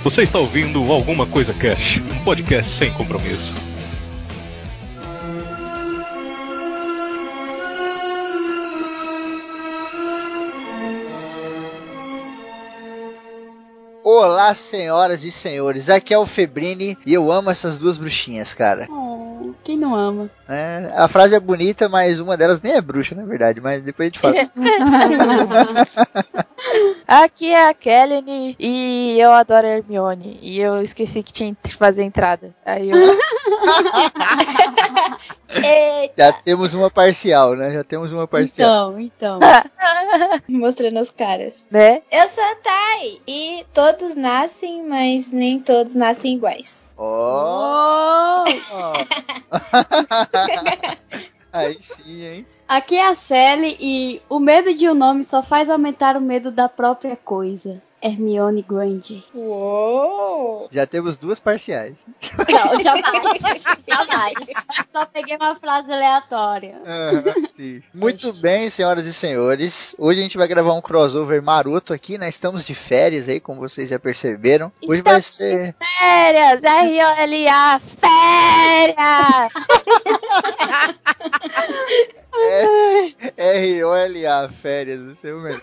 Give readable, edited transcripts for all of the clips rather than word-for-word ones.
Você está ouvindo Alguma Coisa Cash, um podcast sem compromisso. Olá, senhoras e senhores, aqui é o Febrini e eu amo essas duas bruxinhas, cara. Oh, quem não ama? É, a frase é bonita, mas uma delas nem é bruxa, na verdade, mas depois a gente fala. Aqui é a Kelly e eu adoro a Hermione. E eu esqueci que tinha que fazer a entrada. Aí eu... Já temos uma parcial, né? Já temos uma parcial. Então. Mostrando as caras. Né? Eu sou a Thay. E todos nascem, mas nem todos nascem iguais. Oh! Aí sim, hein? Aqui é a Sally e o medo de um nome só faz aumentar o medo da própria coisa. Hermione Granger. Uou! Já temos duas parciais. Não, jamais. Só peguei uma frase aleatória. Sim. Muito bem, senhoras e senhores. Hoje a gente vai gravar um crossover maroto aqui, né? Estamos de férias aí, como vocês já perceberam. Hoje vai ser... Férias! R-O-L-A! Férias! R-O-L-A, férias, isso é o melhor.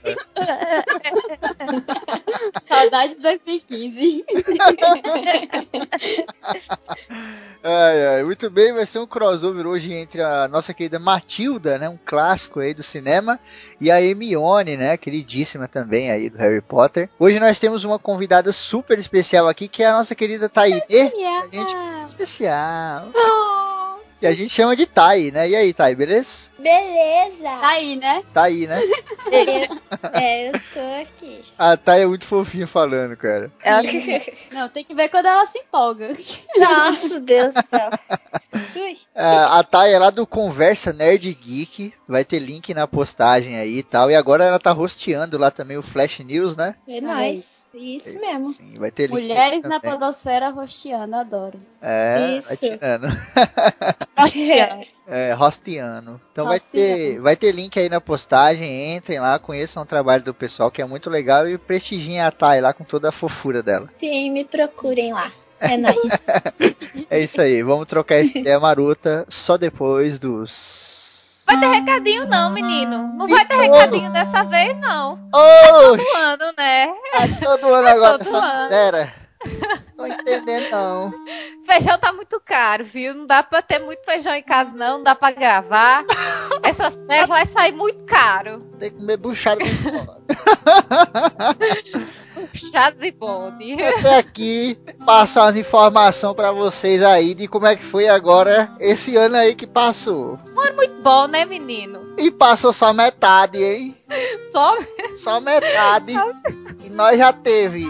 Saudades 2015. Ai, muito bem, vai ser um crossover hoje entre a nossa querida Matilda, né, um clássico aí do cinema, e a Hermione, né, queridíssima também aí do Harry Potter. Hoje nós temos uma convidada super especial aqui, que é a nossa querida Tainê. A gente especial. Que a gente chama de Thay, né? E aí, Thay, beleza? Beleza! Tá aí, né? Tá aí, né? Eu tô aqui. A Thay é muito fofinha falando, cara. Não, tem que ver quando ela se empolga. Nossa, Deus do céu. Ui. A Thay é lá do Conversa Nerd Geek. Vai ter link na postagem aí e tal. E agora ela tá hosteando lá também o Flash News, né? É nóis. Isso mesmo. Sim, vai ter link. Mulheres na podosfera rosteando, adoro. É, Isso. vai tirando. Rostiano. Então Rostiano. vai ter link aí na postagem. Entrem lá, conheçam o trabalho do pessoal, que é muito legal. E prestigiem a Thay lá com toda a fofura dela. Sim, me procurem lá. É nóis. É isso aí, vamos trocar essa ideia marota só depois dos... Vai ter recadinho não, menino. Não vai ter recadinho dessa vez, não. Oh! Todo ano, né? Todo ano agora Todo essa ano. miséria. Tô entendendo não. Feijão tá muito caro, viu? Não dá pra ter muito feijão em casa, não dá pra gravar. Essa série vai sair muito caro. Tem que comer buchada de fora. Puxado de bode. Até aqui passar as informações pra vocês aí de como é que foi agora esse ano aí que passou. Muito bom, né, menino? E passou só metade, hein? Só Só metade. E nós já teve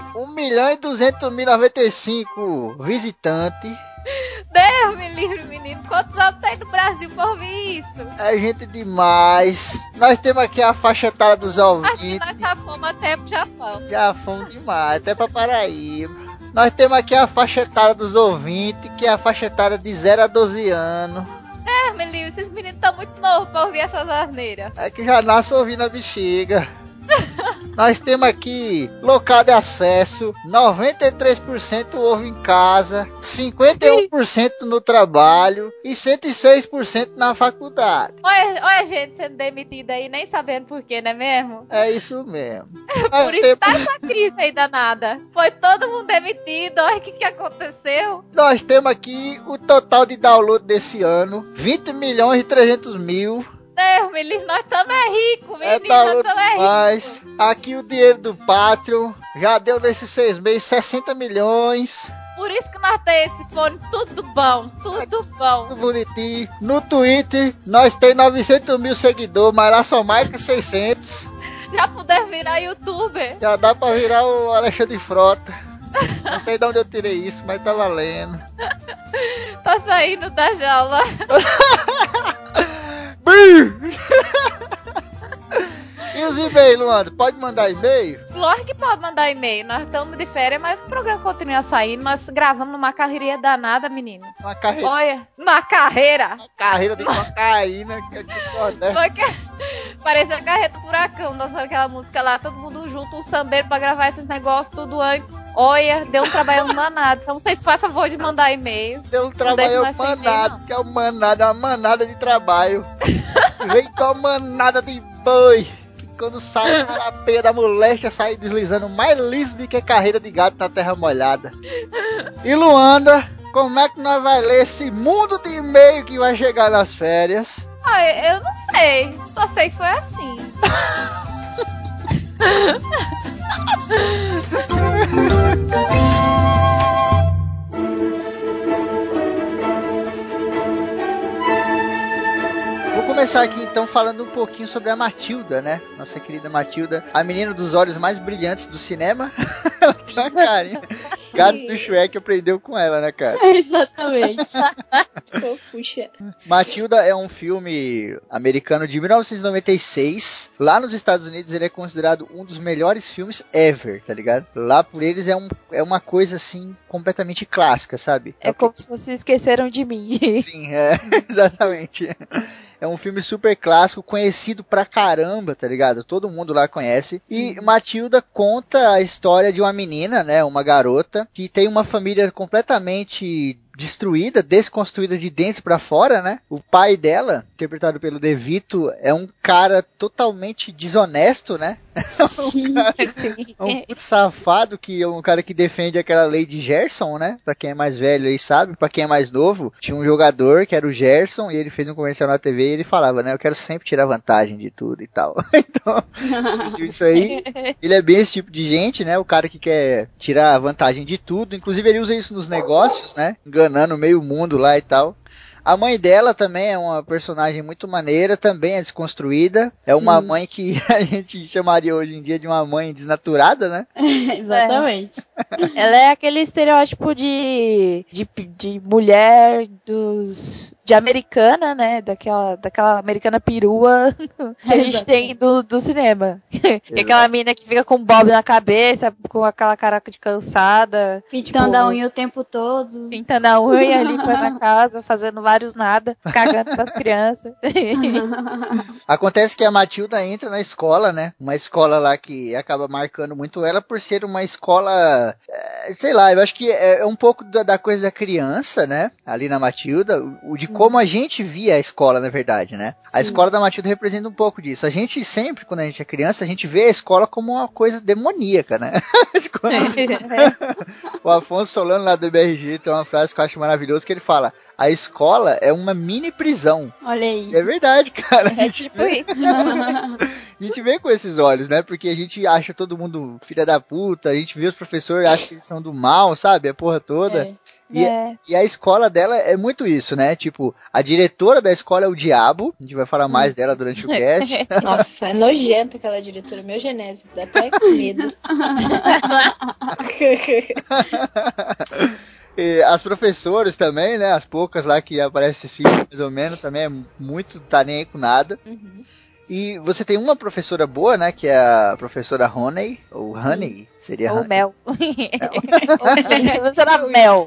1.200.095 visitantes. Deus me livre, menino. Quantos anos tem no Brasil por ouvir isso? É gente demais. Nós temos aqui a faixa etária dos Acho que ouvintes. nós já fomos até pro Japão. Já fomos demais, até pra Paraíba. Nós temos aqui a faixa etária dos ouvintes, que é a faixa etária de 0 a 12 anos. Deus me livre, esses meninos estão muito novos pra ouvir essas asneiras. É que já nasce ouvindo a bexiga. Nós temos aqui local de acesso, 93% ouve em casa, 51% no trabalho e 106% na faculdade. Olha a gente sendo demitida aí, nem sabendo por quê, não é mesmo? É isso mesmo. Por isso tá essa crise aí danada. Foi todo mundo demitido, olha o que aconteceu. Nós temos aqui o total de download desse ano, 20.300.000. Deus me livre, nós estamos ricos, É menino, nós download estamos ricos. demais. Aqui o dinheiro do Patreon já deu nesses 6 meses 60 milhões. Por isso que nós temos esse fone tudo bom, tudo bom. Tudo bonitinho. No Twitter nós tem 900 mil seguidores, mas lá só marca 600. Já puder virar youtuber. Já dá pra virar o Alexandre Frota. Não sei de onde eu tirei isso, mas tá valendo. Tá saindo da jaula. E os e-mails, Luanda? Pode mandar e-mail? Lógico que pode mandar e-mail. Nós estamos de férias, mas o programa continua saindo. Nós gravamos numa carreirinha danada, menino. Uma carreira, Olha, numa carreira. carreira de cocaína. Que é Foi, parecia a Carreta Furacão, dançando aquela música lá, todo mundo junto, um sambeiro pra gravar esses negócios, tudo antes. Olha, deu um trabalho manado. Então vocês fazem favor de mandar e-mail. Deu um trabalho manado, que é uma manada de trabalho. Vem com a manada de boi. Que quando sai a carapeia da moléstia, sai deslizando mais liso do que carreira de gato na terra molhada. E Luanda, como é que nós vai ler esse mundo de e-mail que vai chegar nas férias? Eu não sei. Só sei que foi assim. Vou começar aqui então falando um pouquinho sobre a Matilda, né? Nossa querida Matilda, a menina dos olhos mais brilhantes do cinema. Ela tem uma carinha. Gatos do Shrek aprendeu com ela, né, cara? Exatamente. Puxa. Matilda é um filme americano de 1996. Lá nos Estados Unidos ele é considerado um dos melhores filmes ever, tá ligado? Lá por eles é uma coisa assim completamente clássica, sabe? É como se vocês esqueceram de mim. Sim, exatamente. É um filme super clássico, conhecido pra caramba, tá ligado? Todo mundo lá conhece. E Matilda conta a história de uma menina, né? Uma garota, que tem uma família completamente destruída, desconstruída de dentro pra fora, né? O pai dela, interpretado pelo De Vito, é um cara totalmente desonesto, né? Sim. É um puto safado, que é um cara que defende aquela lei de Gerson, né? Pra quem é mais velho aí sabe, pra quem é mais novo, tinha um jogador que era o Gerson e ele fez um comercial na TV e ele falava, né? Eu quero sempre tirar vantagem de tudo e tal. Então, isso aí, ele é bem esse tipo de gente, né? O cara que quer tirar vantagem de tudo, inclusive ele usa isso nos negócios, né? Enganando meio mundo lá e tal. A mãe dela também é uma personagem muito maneira, também é desconstruída. É uma mãe que a gente chamaria hoje em dia de uma mãe desnaturada, né? Exatamente. Ela é aquele estereótipo de mulher de americana, né? Daquela americana perua que a gente tem do cinema. E aquela mina que fica com um bob na cabeça, com aquela cara de cansada. Pintando a unha o tempo todo. Pintando a unha, limpando a casa, fazendo vários nada, cagando pras crianças. Acontece que a Matilda entra na escola, né? Uma escola lá que acaba marcando muito ela por ser uma escola, sei lá, eu acho que é um pouco da coisa da criança, né? Ali na Matilda, de como a gente via a escola, na verdade, né? A escola da Matilda representa um pouco disso. A gente sempre, quando a gente é criança, a gente vê a escola como uma coisa demoníaca, né? O Afonso Solano lá do BRG tem uma frase que eu acho maravilhosa, que ele fala: a escola é uma mini prisão. Olha aí. É verdade, cara. É tipo isso. A gente vê com esses olhos, né? Porque a gente acha todo mundo filha da puta, a gente vê os professores, acha que eles são do mal, sabe? A porra toda. E a escola dela é muito isso, né? Tipo, a diretora da escola é o diabo. A gente vai falar mais dela durante o cast. Nossa, é nojento aquela diretora, meu genésio, dá até medo. E as professoras também, né? As poucas lá que aparecem assim, mais ou menos, também é muito, tá nem aí com nada. E você tem uma professora boa, né? Que é a professora Honey, ou Honey, seria Ou Honey. Mel. Professora Mel.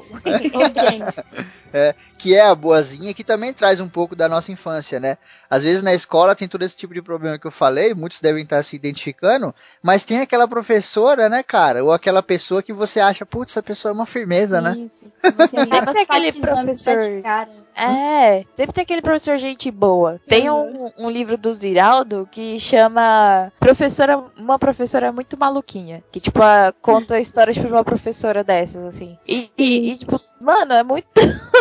Que é a boazinha, que também traz um pouco da nossa infância, né? Às vezes na escola tem todo esse tipo de problema que eu falei, muitos devem estar se identificando, mas tem aquela professora, né, cara? Ou aquela pessoa que você acha, putz, essa pessoa é uma firmeza, né? Isso. Você Sempre tem aquele professor. Sempre tem aquele professor gente boa. Tem um livro do Ziraldo que chama Uma Professora Muito Maluquinha. Que, tipo, conta a história de uma professora dessas, assim. E tipo, mano, é muito...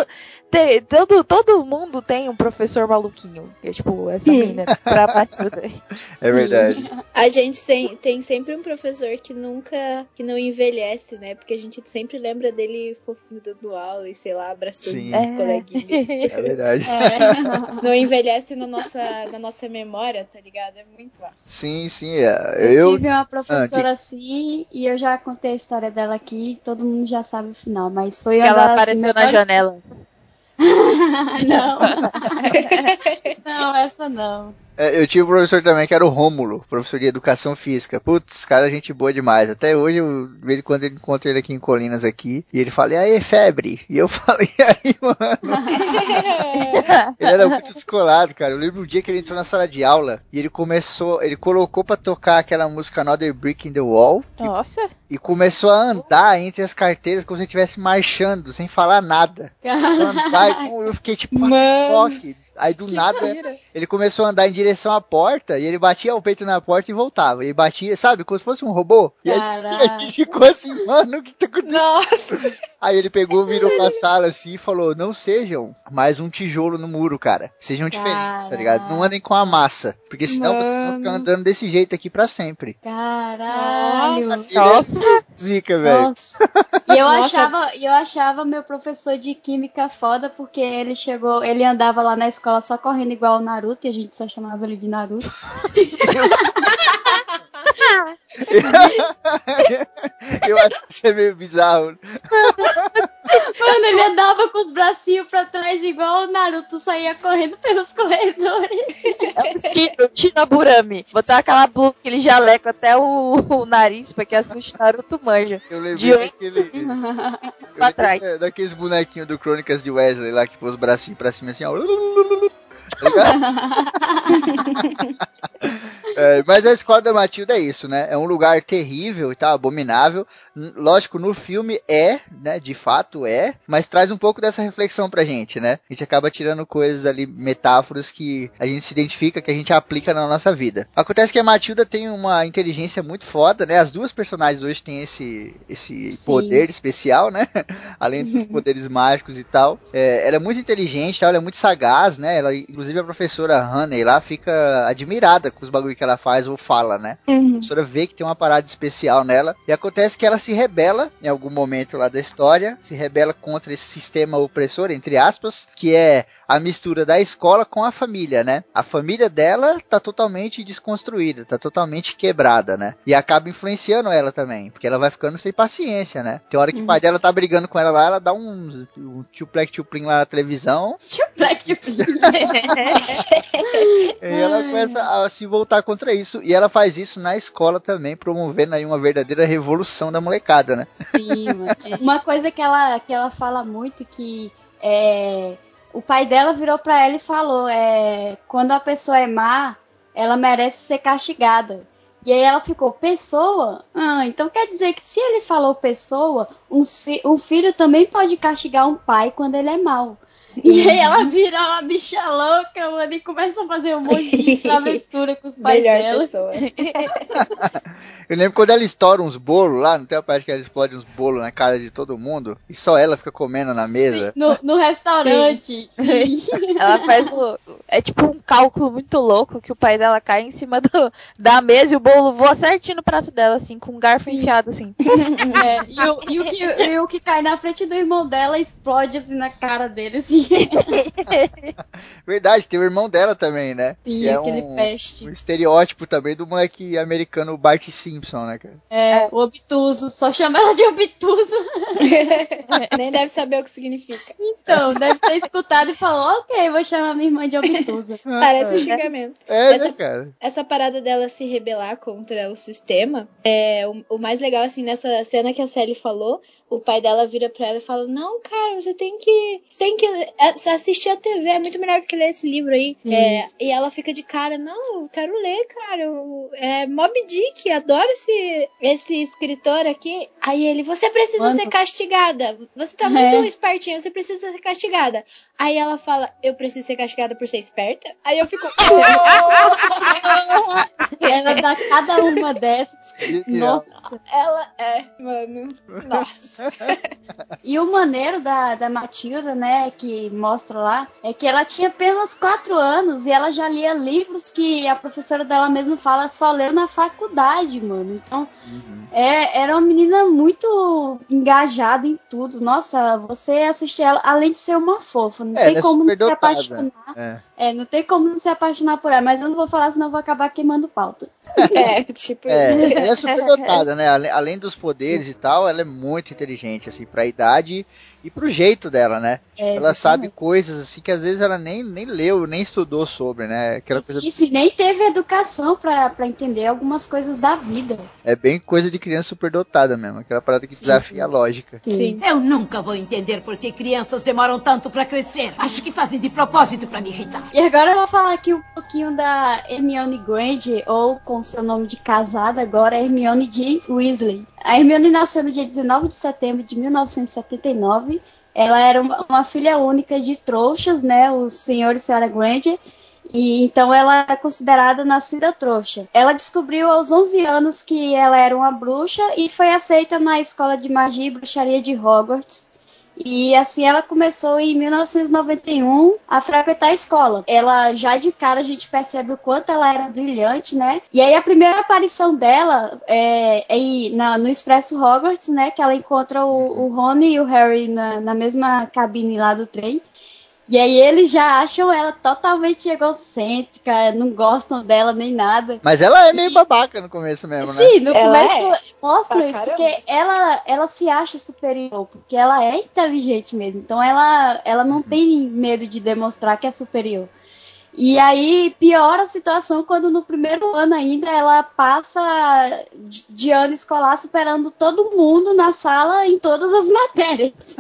Todo mundo tem um professor maluquinho. Que é tipo, essa mina pra Matilda. É verdade. A gente tem sempre um professor que não envelhece, né? Porque a gente sempre lembra dele fofinho dando aula e, sei lá, abraçando os coleguinhas. É verdade. Não envelhece na nossa memória, tá ligado? É muito massa. Sim. Eu tive uma professora assim e eu já contei a história dela aqui. Todo mundo já sabe o final, mas foi ela apareceu na janela. Não. Não, essa não. Eu tive um professor também que era o Rômulo, professor de educação física. Putz, cara, gente boa demais. Até hoje, de vez em quando eu encontro ele aqui em Colinas aqui, e ele fala, e aí, febre? E eu falei, e aí, mano? Ele era muito descolado, cara. Eu lembro um dia que ele entrou na sala de aula e ele colocou pra tocar aquela música Another Brick in the Wall. Nossa. E começou a andar entre as carteiras como se ele estivesse marchando, sem falar nada. Começou a andar, e eu fiquei tipo, toque. Aí do nada, ele começou a andar em direção à porta, e ele batia o peito na porta e voltava. E batia, sabe, como se fosse um robô. E a gente ficou assim, mano, o que tá acontecendo? Nossa! Aí ele pegou, virou pra sala assim e falou, não sejam mais um tijolo no muro, cara. Sejam diferentes, tá ligado? Não andem com a massa, porque senão vocês vão ficar andando desse jeito aqui pra sempre. Caralho! Nossa! Zica, velho. E eu achava meu professor de química foda, porque ele andava lá na escola só correndo igual o Naruto, e a gente só chamava ele de Naruto. Eu acho que isso é meio bizarro. Mano, ele andava com os bracinhos pra trás igual o Naruto, saía correndo pelos corredores. É o Shinoburami. Botar aquela blusa, aquele jaleco até o nariz, porque assim o Naruto manja. Eu lembrei trás. daqueles bonequinhos do Crônicas de Wesley lá, que pôs os bracinhos pra cima assim, ó. Mas a escola da Matilda é isso, né? É um lugar terrível e tal, abominável. Lógico, no filme né? De fato mas traz um pouco dessa reflexão pra gente, né? A gente acaba tirando coisas ali, metáforas que a gente se identifica, que a gente aplica na nossa vida. Acontece que a Matilda tem uma inteligência muito foda, né? As duas personagens hoje têm esse poder especial, né? Além dos poderes mágicos e tal. Ela é muito inteligente, ela é muito sagaz, né? Ela, inclusive a professora Honey lá fica admirada com os bagulho que ela faz ou fala, né? A professora vê que tem uma parada especial nela, e acontece que ela se rebela em algum momento lá da história, se rebela contra esse sistema opressor, entre aspas, que é a mistura da escola com a família, né? A família dela tá totalmente desconstruída, tá totalmente quebrada, né? E acaba influenciando ela também, porque ela vai ficando sem paciência, né? Tem hora que o pai dela tá brigando com ela lá, ela dá um tchuplec-tchuplim lá na televisão. Tchuplec-tchuplim. E ela começa a se voltar contra isso. E ela faz isso na escola também, promovendo aí uma verdadeira revolução da molecada, né? Sim, mano. Uma coisa que ela fala muito, que o pai dela virou pra ela e falou, quando a pessoa é má, ela merece ser castigada. E aí ela ficou, pessoa? Então quer dizer que se ele falou pessoa, um filho também pode castigar um pai quando ele é mau. E aí ela vira uma bicha louca, mano, e começa a fazer um monte de travessura com os pais dela. Eu lembro quando ela estoura uns bolos lá, não tem a parte que ela explode uns bolos na cara de todo mundo, e só ela fica comendo na mesa. No restaurante. Ela faz é tipo um cálculo muito louco, que o pai dela cai em cima da mesa e o bolo voa certinho no prato dela, assim, com um garfo enfiado, assim. E o que cai na frente do irmão dela explode, assim, na cara dele, assim. Verdade, tem o irmão dela também, né? Sim, que é aquele peste. Um estereótipo também do moleque americano Bart Simpson, né, cara? O obtuso, só chama ela de obtuso. Nem deve saber o que significa. Então, deve ter escutado e falou, ok, vou chamar minha irmã de obtusa. Parece um xingamento. Né, cara? Essa parada dela se rebelar contra o sistema, o mais legal, assim, nessa cena que a Sally falou, o pai dela vira pra ela e fala, não, cara, você tem que assistir a TV, é muito melhor do que ler esse livro aí. E ela fica de cara, não, eu quero ler, cara. Moby Dick, adoro esse escritor aqui. Aí ele, você precisa ser castigada. Você tá muito espertinha, você precisa ser castigada. Aí ela fala, eu preciso ser castigada por ser esperta? Aí eu fico... Ela dá cada uma dessas. Nossa. Ela mano. Nossa. E o maneiro da Matilda, né, que mostra lá, é que ela tinha apenas 4 anos e ela já lia livros que a professora dela mesma fala só leu na faculdade, mano. Então, era uma menina muito engajada em tudo. Nossa, você assistir ela, além de ser uma fofa, não tem como não se apaixonar Não tem como não se apaixonar por ela, mas eu não vou falar, senão eu vou acabar queimando pauta. Ela é super dotada, né? Além dos poderes e tal, ela é muito inteligente, assim, pra idade e pro jeito dela, né? Ela sabe coisas, assim, que às vezes ela nem leu, nem estudou sobre, né? Aquela coisa... Isso, e nem teve educação pra entender algumas coisas da vida. É bem coisa de criança super dotada mesmo, aquela parada que desafia a lógica. Sim. Eu nunca vou entender por que crianças demoram tanto pra crescer. Acho que fazem de propósito pra me irritar. E agora eu vou falar aqui um pouquinho da Hermione Granger, ou com seu nome de casada agora, Hermione Jean Weasley. A Hermione nasceu no dia 19 de setembro de 1979. Ela era uma filha única de trouxas, né, o senhor e senhora Granger, e então ela era considerada nascida trouxa. Ela descobriu aos 11 anos que ela era uma bruxa e foi aceita na escola de magia e bruxaria de Hogwarts. E assim ela começou em 1991 a frequentar a escola. Ela já de cara a gente percebe o quanto ela era brilhante, né? E aí a primeira aparição dela no Expresso Hogwarts, né? Que ela encontra o Rony e o Harry na mesma cabine lá do trem. E aí eles já acham ela totalmente egocêntrica, não gostam dela nem nada. Mas ela é meio babaca no começo mesmo, né? Sim, no começo mostra isso, porque ela se acha superior, porque ela é inteligente mesmo. Então ela não tem medo de demonstrar que é superior. E aí piora a situação quando no primeiro ano ainda ela passa de ano escolar superando todo mundo na sala em todas as matérias.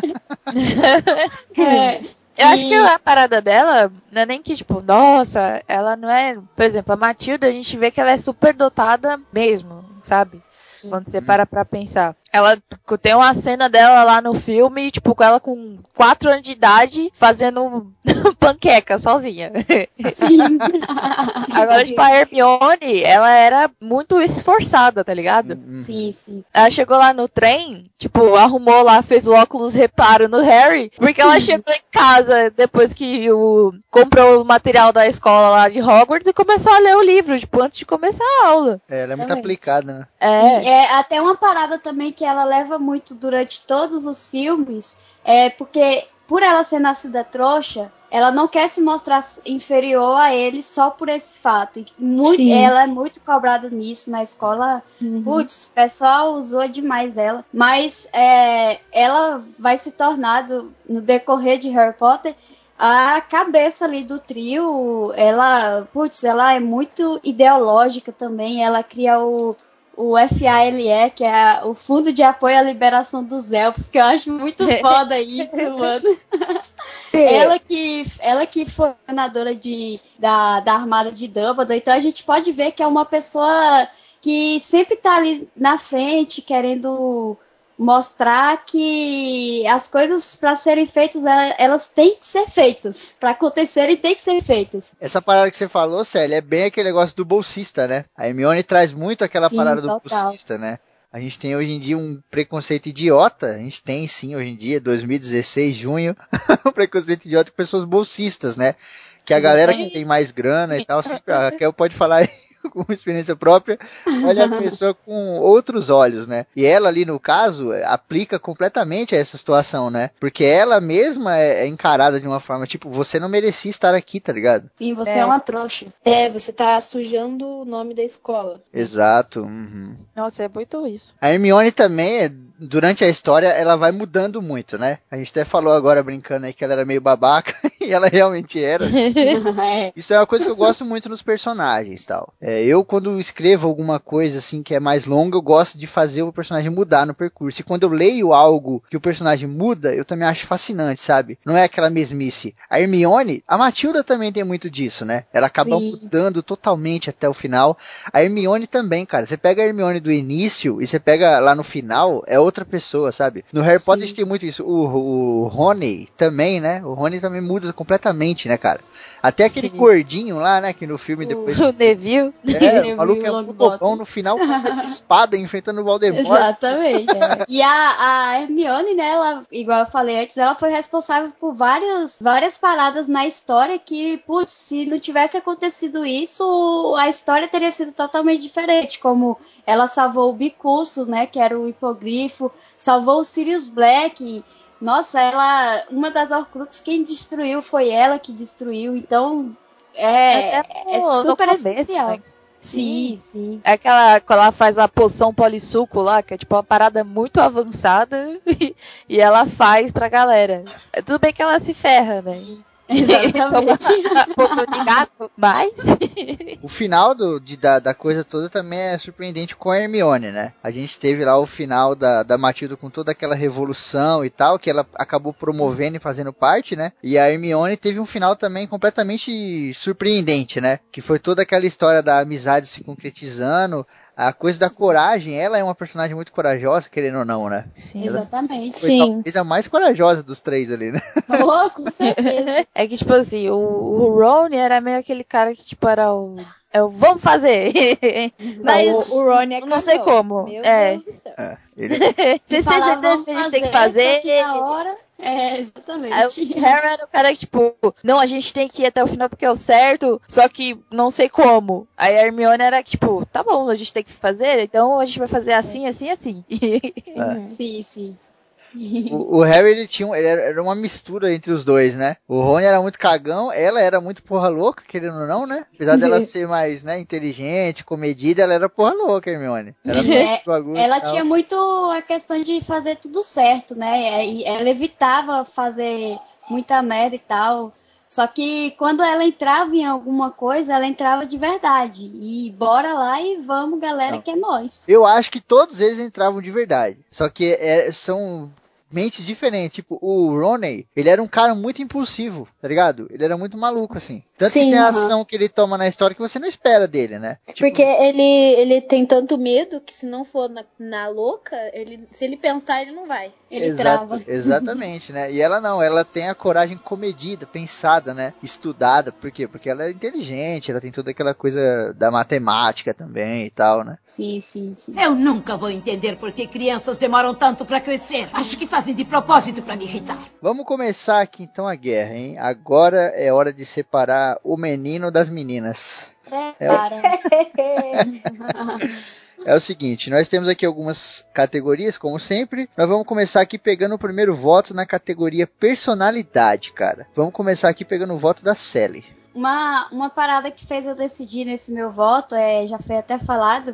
Eu acho que a parada dela não é nem que, tipo, nossa, ela não é... Por exemplo, a Matilda, a gente vê que ela é super dotada mesmo, sabe? Sim. Quando você para pra pensar. Ela tem uma cena dela lá no filme, tipo, com ela com 4 anos de idade, fazendo panqueca sozinha. Sim. Agora, tipo, a Hermione, ela era muito esforçada, tá ligado? Sim, sim. Ela chegou lá no trem, tipo, arrumou lá, fez o óculos reparo no Harry, porque ela chegou em casa depois que comprou o material da escola lá de Hogwarts e começou a ler o livro, tipo, antes de começar a aula. Ela é muito aplicada, né? Sim, até uma parada também que ela leva muito durante todos os filmes, porque por ela ser nascida trouxa, ela não quer se mostrar inferior a ele só por esse fato. Ela é muito cobrada nisso na escola. Putz, o pessoal usou demais ela. Mas ela vai se tornar, no decorrer de Harry Potter, a cabeça ali do trio. Ela é muito ideológica também. Ela cria o FALE, que é o Fundo de Apoio à Liberação dos Elfos, que eu acho muito foda isso, mano. Ela que foi governadora da Armada de Dumbledore, então a gente pode ver que é uma pessoa que sempre tá ali na frente, querendo mostrar que as coisas para serem feitas, elas têm que ser feitas. Para acontecerem, tem que ser feitas. Essa parada que você falou, Célia, é bem aquele negócio do bolsista, né? A Hermione traz muito aquela parada do bolsista, né? A gente tem hoje em dia um preconceito idiota, a gente tem sim hoje em dia, 2016, junho, um preconceito idiota com pessoas bolsistas, né? Que a galera que tem mais grana e tal, sempre, a Raquel pode falar aí com experiência própria, olha a pessoa com outros olhos, né? E ela ali, no caso, aplica completamente a essa situação, né? Porque ela mesma é encarada de uma forma, tipo, você não merecia estar aqui, tá ligado? Sim, você é uma trouxa. Você tá sujando o nome da escola. Exato. Nossa, é muito isso. A Hermione também, durante a história, ela vai mudando muito, né? A gente até falou agora, brincando aí, que ela era meio babaca, e ela realmente era. Isso é uma coisa que eu gosto muito nos personagens, tal. Eu, quando escrevo alguma coisa assim que é mais longa, eu gosto de fazer o personagem mudar no percurso. E quando eu leio algo que o personagem muda, eu também acho fascinante, sabe? Não é aquela mesmice. A Hermione, a Matilda também tem muito disso, né? Ela acaba mudando totalmente até o final. A Hermione também, cara. Você pega a Hermione do início e você pega lá no final, é outra pessoa, sabe? No Harry Potter a gente tem muito isso. O Rony também, né? O Rony também muda completamente, né, cara? Até aquele gordinho lá, né? Que no filme depois... O Neville. O maluco é um bobão no final com a espada enfrentando o Voldemort. Exatamente. E a Hermione, né, ela, igual eu falei antes, ela foi responsável por várias paradas na história que, putz, se não tivesse acontecido isso, a história teria sido totalmente diferente, como ela salvou o Bicurso, né, que era o hipogrifo, salvou o Sirius Black. Nossa, uma das Horcruxes, quem destruiu foi ela que destruiu, então... é no super começo, essencial. né? Sim. É aquela, quando ela faz a poção polissuco lá, que é tipo uma parada muito avançada, e ela faz pra galera. É tudo bem que ela se ferra, né? Exatamente. Poção de gato, mas... O final da coisa toda também é surpreendente com a Hermione, né? A gente teve lá o final da Matilda com toda aquela revolução e tal, que ela acabou promovendo e fazendo parte, né? E a Hermione teve um final também completamente surpreendente, né? Que foi toda aquela história da amizade se concretizando, a coisa da coragem. Ela é uma personagem muito corajosa, querendo ou não, né? Sim. Exatamente. Foi talvez a mais corajosa dos três ali, né? Oh, com certeza. É que, tipo assim, o Ron era meio aquele cara que, tipo, era o vamos fazer. Mas o Ron é não sei cagão. como. Meu É. Deus do céu. Vocês têm certeza que a gente tem que fazer? Na hora. Aí Exatamente. o Harry era o cara que, tipo, não, a gente tem que ir até o final porque é o certo, só que não sei como. Aí a Hermione era tipo, tá bom, a gente tem que fazer, então a gente vai fazer assim, assim, assim. Sim. O Harry, ele era uma mistura entre os dois, né? O Rony era muito cagão, ela era muito porra louca, querendo ou não, né? Apesar dela ser mais, né, inteligente, comedida, ela era porra louca, Hermione. Ela tinha muito a questão de fazer tudo certo, né? E ela evitava fazer muita merda e tal. Só que quando ela entrava em alguma coisa, ela entrava de verdade. E bora lá e vamos, galera, que é nós. Eu acho que todos eles entravam de verdade. Só que são mentes diferentes. Tipo, o Ronny, ele era um cara muito impulsivo, tá ligado? Ele era muito maluco, assim. Tanto que tem a ação que ele toma na história que você não espera dele, né? Tipo, porque ele tem tanto medo que se não for na louca, se ele pensar, ele não vai. Ele trava. Exatamente, né? E ela não, ela tem a coragem comedida, pensada, né? Estudada. Por quê? Porque ela é inteligente, ela tem toda aquela coisa da matemática também e tal, né? Sim. Eu nunca vou entender por que crianças demoram tanto pra crescer. Acho que fazem de propósito pra me irritar. Vamos começar aqui então a guerra, hein? Agora é hora de separar o menino das meninas. É o seguinte, nós temos aqui algumas categorias, como sempre. Nós vamos começar aqui pegando o primeiro voto na categoria personalidade, cara. Vamos começar aqui pegando o voto da Sally. Uma parada que fez eu decidir nesse meu voto, já foi até falado,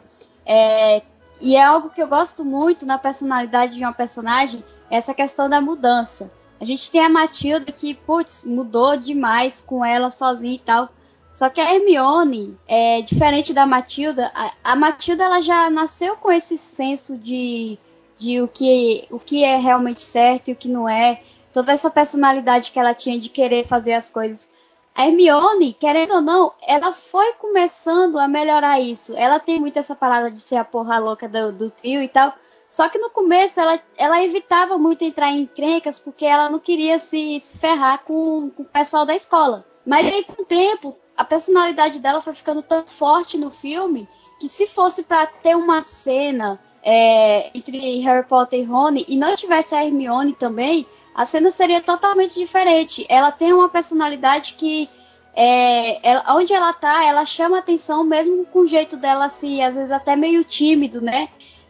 e é algo que eu gosto muito na personalidade de uma personagem, é essa questão da mudança. A gente tem a Matilda que, mudou demais com ela sozinha e tal. Só que a Hermione, diferente da Matilda, a Matilda ela já nasceu com esse senso de o que é realmente certo e o que não é. Toda essa personalidade que ela tinha de querer fazer as coisas. A Hermione, querendo ou não, ela foi começando a melhorar isso. Ela tem muito essa parada de ser a porra louca do trio e tal. Só que no começo ela evitava muito entrar em encrencas porque ela não queria se ferrar com o pessoal da escola. Mas aí com o tempo, a personalidade dela foi ficando tão forte no filme que se fosse pra ter uma cena entre Harry Potter e Rony e não tivesse a Hermione também, a cena seria totalmente diferente. Ela tem uma personalidade que onde ela tá, ela chama atenção mesmo com o jeito dela assim, às vezes até meio tímido, né?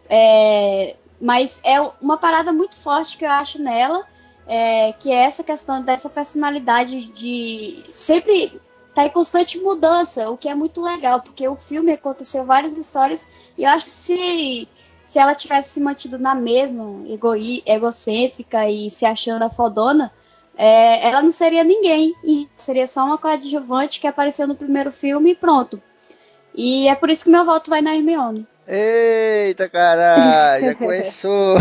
Mas é uma parada muito forte que eu acho nela, que é essa questão dessa personalidade de sempre tá em constante mudança, o que é muito legal, porque o filme aconteceu várias histórias e eu acho que se ela tivesse se mantido na mesma, egocêntrica e se achando a fodona, ela não seria ninguém, e seria só uma coadjuvante que apareceu no primeiro filme e pronto. E é por isso que meu voto vai na Hermione. Eita, caralho, já começou.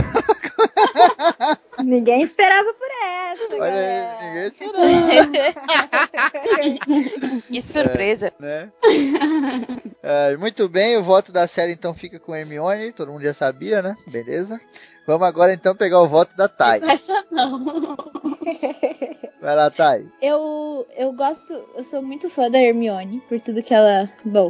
Ninguém esperava por essa, galera. Ninguém esperava. Que surpresa. Né? Muito bem, o voto da série então fica com Hermione, todo mundo já sabia, né? Beleza. Vamos agora então pegar o voto da Thay. Essa não. Vai lá, Thay. Eu sou muito fã da Hermione por tudo que ela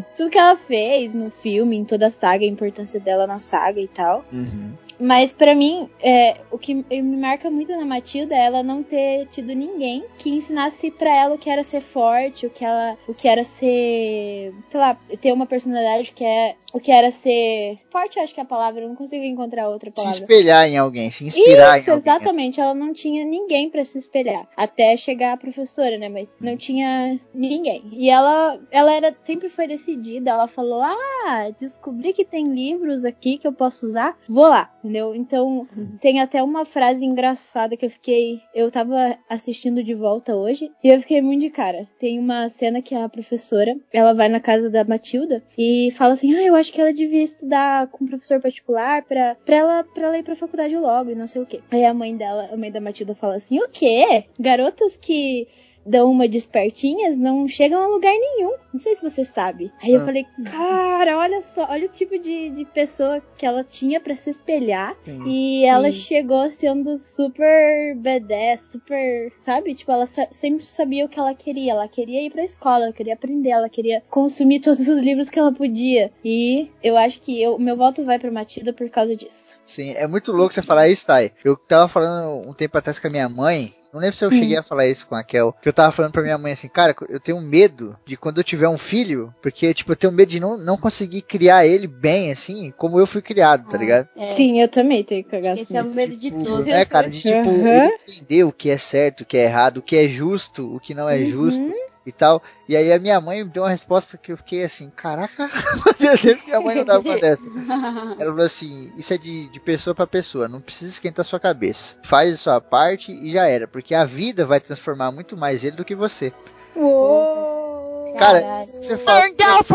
fez no filme, em toda a saga, a importância dela na saga e tal. Uhum. Mas pra mim, o que me marca muito na Matilda é ela não ter tido ninguém que ensinasse pra ela o que era ser forte, o que era ser, sei lá, ter uma personalidade o que era ser forte, acho que é a palavra, eu não consigo encontrar outra palavra. Se espelhar em alguém, se inspirar Isso, em alguém. exatamente. Ela não tinha ninguém pra se espelhar. Até chegar a professora, né? Mas não tinha ninguém. E ela sempre foi decidida. Ela falou, descobri que tem livros aqui que eu posso usar. Vou lá, entendeu? Então, tem até uma frase engraçada que eu tava assistindo de volta hoje. E eu fiquei muito de cara. Tem uma cena que a professora, ela vai na casa da Matilda e fala assim, eu acho que ela devia estudar com um professor particular pra ela ir pra faculdade logo e não sei o quê. Aí a mãe da Matilda fala assim, o quê? Garotas que dão uma despertinhas não chegam a lugar nenhum. Não sei se você sabe. Aí eu falei, cara, olha só, olha o tipo de pessoa que ela tinha pra se espelhar. Sim. E ela chegou sendo super badass, super, sabe? Tipo, ela sempre sabia o que ela queria. Ela queria ir pra escola, ela queria aprender, ela queria consumir todos os livros que ela podia. E eu acho que meu voto vai pra Matilda por causa disso. Sim, é muito louco você falar isso, Thay. Eu tava falando um tempo atrás com a minha mãe. Não lembro se eu cheguei a falar isso com a Kel. Que eu tava falando pra minha mãe assim, cara, eu tenho medo de quando eu tiver um filho, porque, tipo, eu tenho medo de não conseguir criar ele bem, assim, como eu fui criado, tá ligado? Sim, eu também tenho que cagar. Esse é o medo de todos. Né, cara? De, tipo, ele entender o que é certo, o que é errado, o que é justo, o que não é justo. E tal, e aí a minha mãe deu uma resposta que eu fiquei assim, caraca, fazia tempo que minha mãe não dava uma dessa. Ela falou assim, isso é de pessoa pra pessoa, não precisa esquentar sua cabeça, faz a sua parte e já era, porque a vida vai transformar muito mais ele do que você. Uou! Cara, isso que você falou.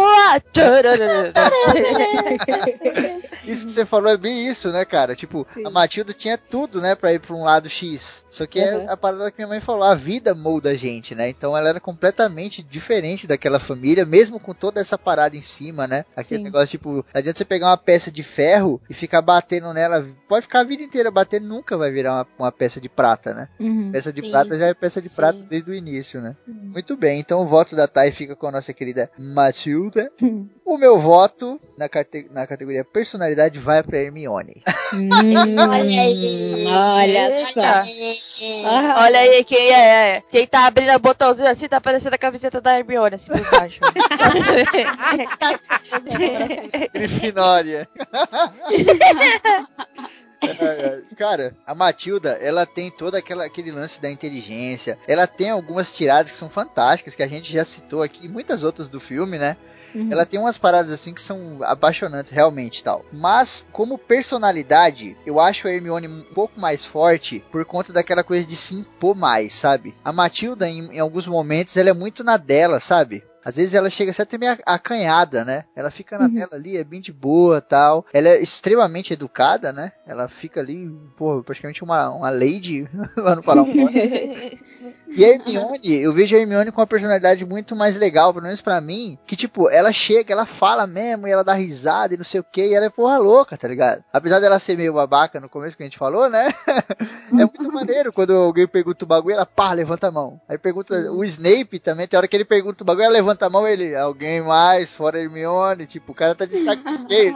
Isso que você falou é bem isso, né, cara? Tipo, sim. A Matilda tinha tudo, né, pra ir pra um lado X. Só que é a parada que minha mãe falou, a vida molda a gente, né? Então ela era completamente diferente daquela família, mesmo com toda essa parada em cima, né? Aquele negócio, tipo, não adianta você pegar uma peça de ferro e ficar batendo nela. Pode ficar a vida inteira batendo, nunca vai virar uma peça de prata, né? Peça de prata já é peça de prata desde o início, né? Muito bem, então o voto da Thay fica com a nossa querida Matilda. O meu voto na categoria personalidade vai pra Hermione. Olha aí. Olha só. Olha aí quem tá abrindo o botãozinho assim, tá aparecendo a camiseta da Hermione assim por baixo. Grifinória. Cara, a Matilda, ela tem todo aquele lance da inteligência. Ela tem algumas tiradas que são fantásticas, que a gente já citou aqui, e muitas outras do filme, né? Ela tem umas paradas assim que são apaixonantes realmente, tal. Mas como personalidade, eu acho a Hermione um pouco mais forte por conta daquela coisa de se impor mais, sabe? A Matilda, em alguns momentos, ela é muito na dela, sabe? Às vezes ela chega a ser até meio acanhada, né? Ela fica na tela ali, é bem de boa, tal. Ela é extremamente educada, né? Ela fica ali, pô, praticamente uma lady, pra não falar um monte. E a Hermione, eu vejo a Hermione com uma personalidade muito mais legal, pelo menos pra mim, que tipo, ela chega, ela fala mesmo, e ela dá risada e não sei o que, e ela é porra louca, tá ligado? Apesar dela ser meio babaca no começo que a gente falou, né? É muito maneiro quando alguém pergunta o bagulho, ela pá, levanta a mão. Aí pergunta, o Snape também, tem hora que ele pergunta o bagulho, ela levanta a mão, ele, alguém mais, fora Hermione, tipo, o cara tá de saco cheio.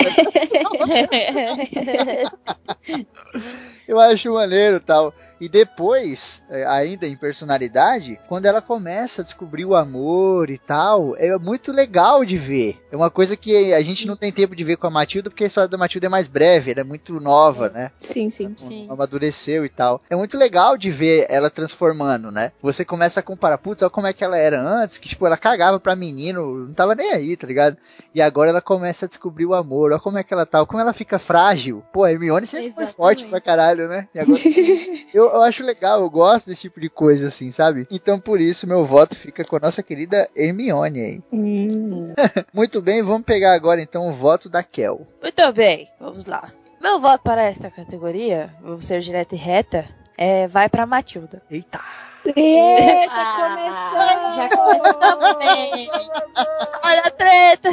Eu acho maneiro e tal. E depois, ainda em personalidade, quando ela começa a descobrir o amor e tal, é muito legal de ver. É uma coisa que a gente não tem tempo de ver com a Matilda, porque a história da Matilda é mais breve, ela é muito nova, né? Sim. Amadureceu e tal. É muito legal de ver ela transformando, né? Você começa a comparar, putz, olha como é que ela era antes, que tipo, ela cagava pra menino, não tava nem aí, tá ligado? E agora ela começa a descobrir o amor, olha como é que ela tá, como ela fica frágil. Pô, a Hermione sempre foi forte pra caralho, né? E agora eu acho legal, eu gosto desse tipo de coisa assim, sabe? Então por isso meu voto fica com a nossa querida Hermione aí. Muito bem, vamos pegar agora então o voto da Kel. Muito bem, vamos lá. Meu voto para esta categoria, vou ser direta e reta, vai pra Matilda. Eita, começou! Já começou bem. Olha a treta!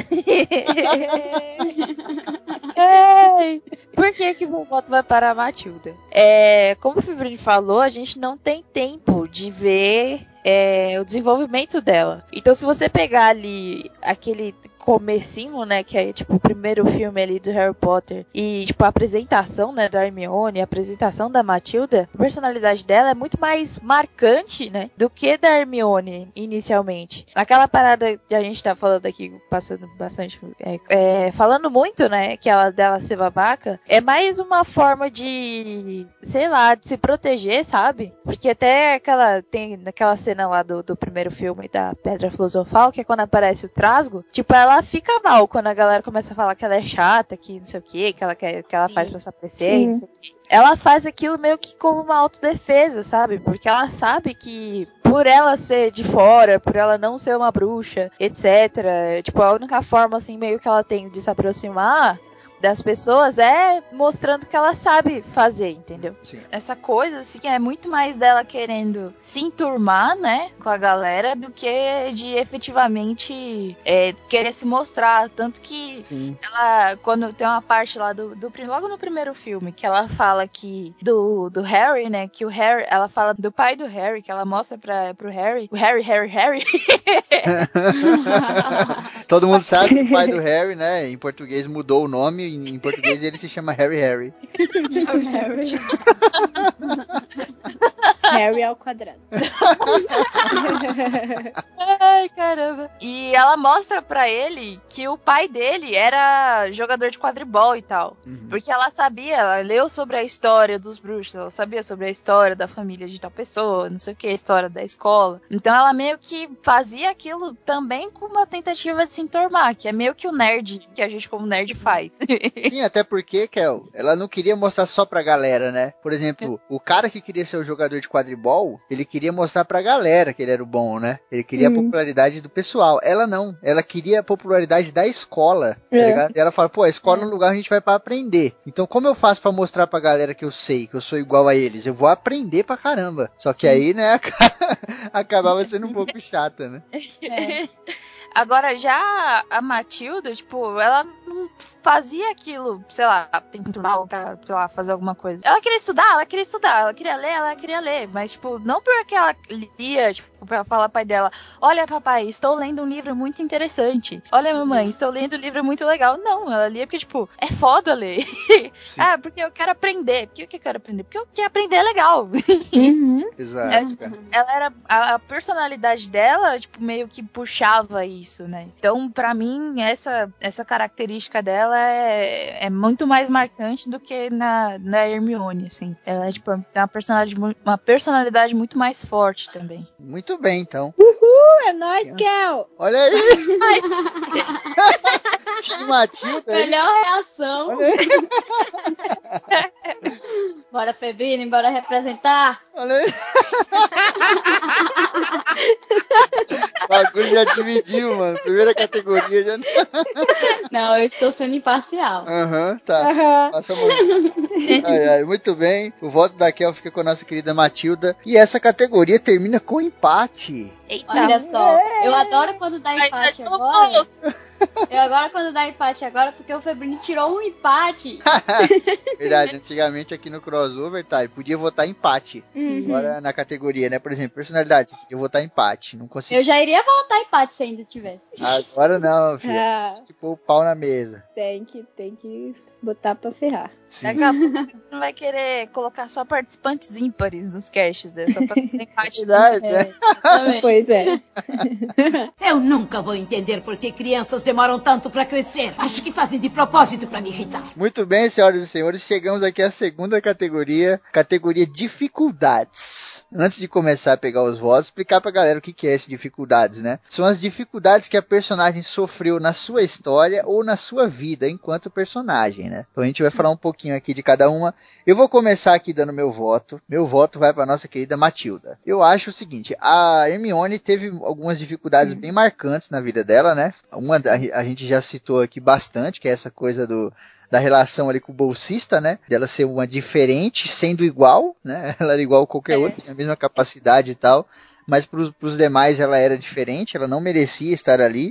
Por que meu voto vai para a Matilda? Como o Fibrini falou, a gente não tem tempo de ver o desenvolvimento dela. Então, se você pegar ali comecinho, né, que é tipo o primeiro filme ali do Harry Potter, e tipo a apresentação, né, da Hermione, a apresentação da Matilda, a personalidade dela é muito mais marcante, né, do que da Hermione inicialmente. Aquela parada que a gente tá falando aqui, passando bastante, falando muito, né, que ela dela ser babaca, é mais uma forma de, sei lá, de se proteger, sabe? Porque até tem naquela cena lá do primeiro filme da Pedra Filosofal, que é quando aparece o Trasgo, tipo, ela fica mal quando a galera começa a falar que ela é chata, que não sei o que ela faz pra se apreciar, não sei o que. Ela faz aquilo meio que como uma autodefesa, sabe? Porque ela sabe que por ela ser de fora, por ela não ser uma bruxa, etc. Tipo, a única forma, assim, meio que ela tem de se aproximar das pessoas é mostrando que ela sabe fazer, entendeu? Sim. Essa coisa, assim, é muito mais dela querendo se enturmar, né, com a galera, do que de efetivamente querer se mostrar. Tanto que ela, quando tem uma parte lá logo no primeiro filme, que ela fala que do Harry, né, que o Harry, ela fala do pai do Harry, que ela mostra pro Harry, o Harry. Todo mundo sabe que o pai do Harry, né, em português mudou o nome, em português ele se chama Harry. Harry ao quadrado. Ai, caramba. E ela mostra pra ele que o pai dele era jogador de quadribol e tal. Porque ela sabia, ela leu sobre a história dos bruxos, ela sabia sobre a história da família de tal pessoa, não sei o que, a história da escola. Então ela meio que fazia aquilo também com uma tentativa de se enturmar, que é meio que o nerd, que a gente como nerd faz. Sim, até porque, Kel, ela não queria mostrar só pra galera, né? Por exemplo, o cara que queria ser o jogador de quadribol, ele queria mostrar pra galera que ele era o bom, né? Ele queria a popularidade do pessoal. Ela não. Ela queria a popularidade da escola, tá ligado? E ela fala, pô, a escola é um lugar onde a gente vai pra aprender. Então, como eu faço pra mostrar pra galera que eu sei, que eu sou igual a eles? Eu vou aprender pra caramba. Só que aí, né, acabava sendo um pouco chata, né? Agora, já a Matilda, tipo, ela não fazia aquilo, sei lá, tentar pra, sei lá, fazer alguma coisa. Ela queria estudar, ela queria ler, mas, tipo, não porque ela lia, tipo, pra falar pro pai dela, olha, papai, estou lendo um livro muito interessante. Olha, mamãe, estou lendo um livro muito legal. Não, ela lia porque, tipo, é foda ler. Porque eu quero aprender. Por que eu quero aprender? Porque eu quero aprender legal. Exato. Ela era, a personalidade dela, tipo, meio que puxava isso, né? Então, pra mim, essa característica dela é muito mais marcante do que na Hermione, assim. Ela é, tipo, tem uma personalidade muito mais forte também. Muito bem, então. Uhul, é nóis, Kel! Olha aí! Tinha Matilda aí. Melhor reação. Bora, Febrine, bora representar. Olha aí. O bagulho já dividiu, mano. Primeira categoria já. Não, eu estou sendo imparcial. Tá. Passa a mão. Muito bem. O voto da Kel fica com a nossa querida Matilda. E essa categoria termina com empate. Eita. Olha só, eu adoro quando dá empate agora. Eu agora quando dá empate agora, porque o Febrine tirou um empate. Verdade, antigamente aqui no crossover, tá, e podia votar empate. Agora na categoria, né? Por exemplo, personalidade, você podia votar empate. Não consegui. Eu já iria votar empate se ainda tivesse. Agora não, filho. Tem que pôr o pau na mesa. Tem que botar pra ferrar. Daqui a pouco não vai querer colocar só participantes ímpares nos casts, só pra ter empate. Pois é. Eu nunca vou entender por que crianças demoram tanto pra crescer. Acho que fazem de propósito pra me irritar. Muito bem, senhoras e senhores, chegamos aqui à segunda categoria dificuldades. Antes de começar a pegar os votos, explicar pra galera o que é esse dificuldades, né? São as dificuldades que a personagem sofreu na sua história ou na sua vida enquanto personagem, né? Então a gente vai falar um pouquinho aqui de cada uma. Eu vou começar aqui dando meu voto. Meu voto vai pra nossa querida Matilda. Eu acho o seguinte, a Hermione teve algumas dificuldades bem marcantes na vida dela, né? Uma a gente já citou aqui bastante, que é essa coisa da relação ali com o bolsista, né? Dela ser uma diferente, sendo igual, né? Ela era igual a qualquer outro, tinha a mesma capacidade e tal. Mas pros demais ela era diferente, ela não merecia estar ali.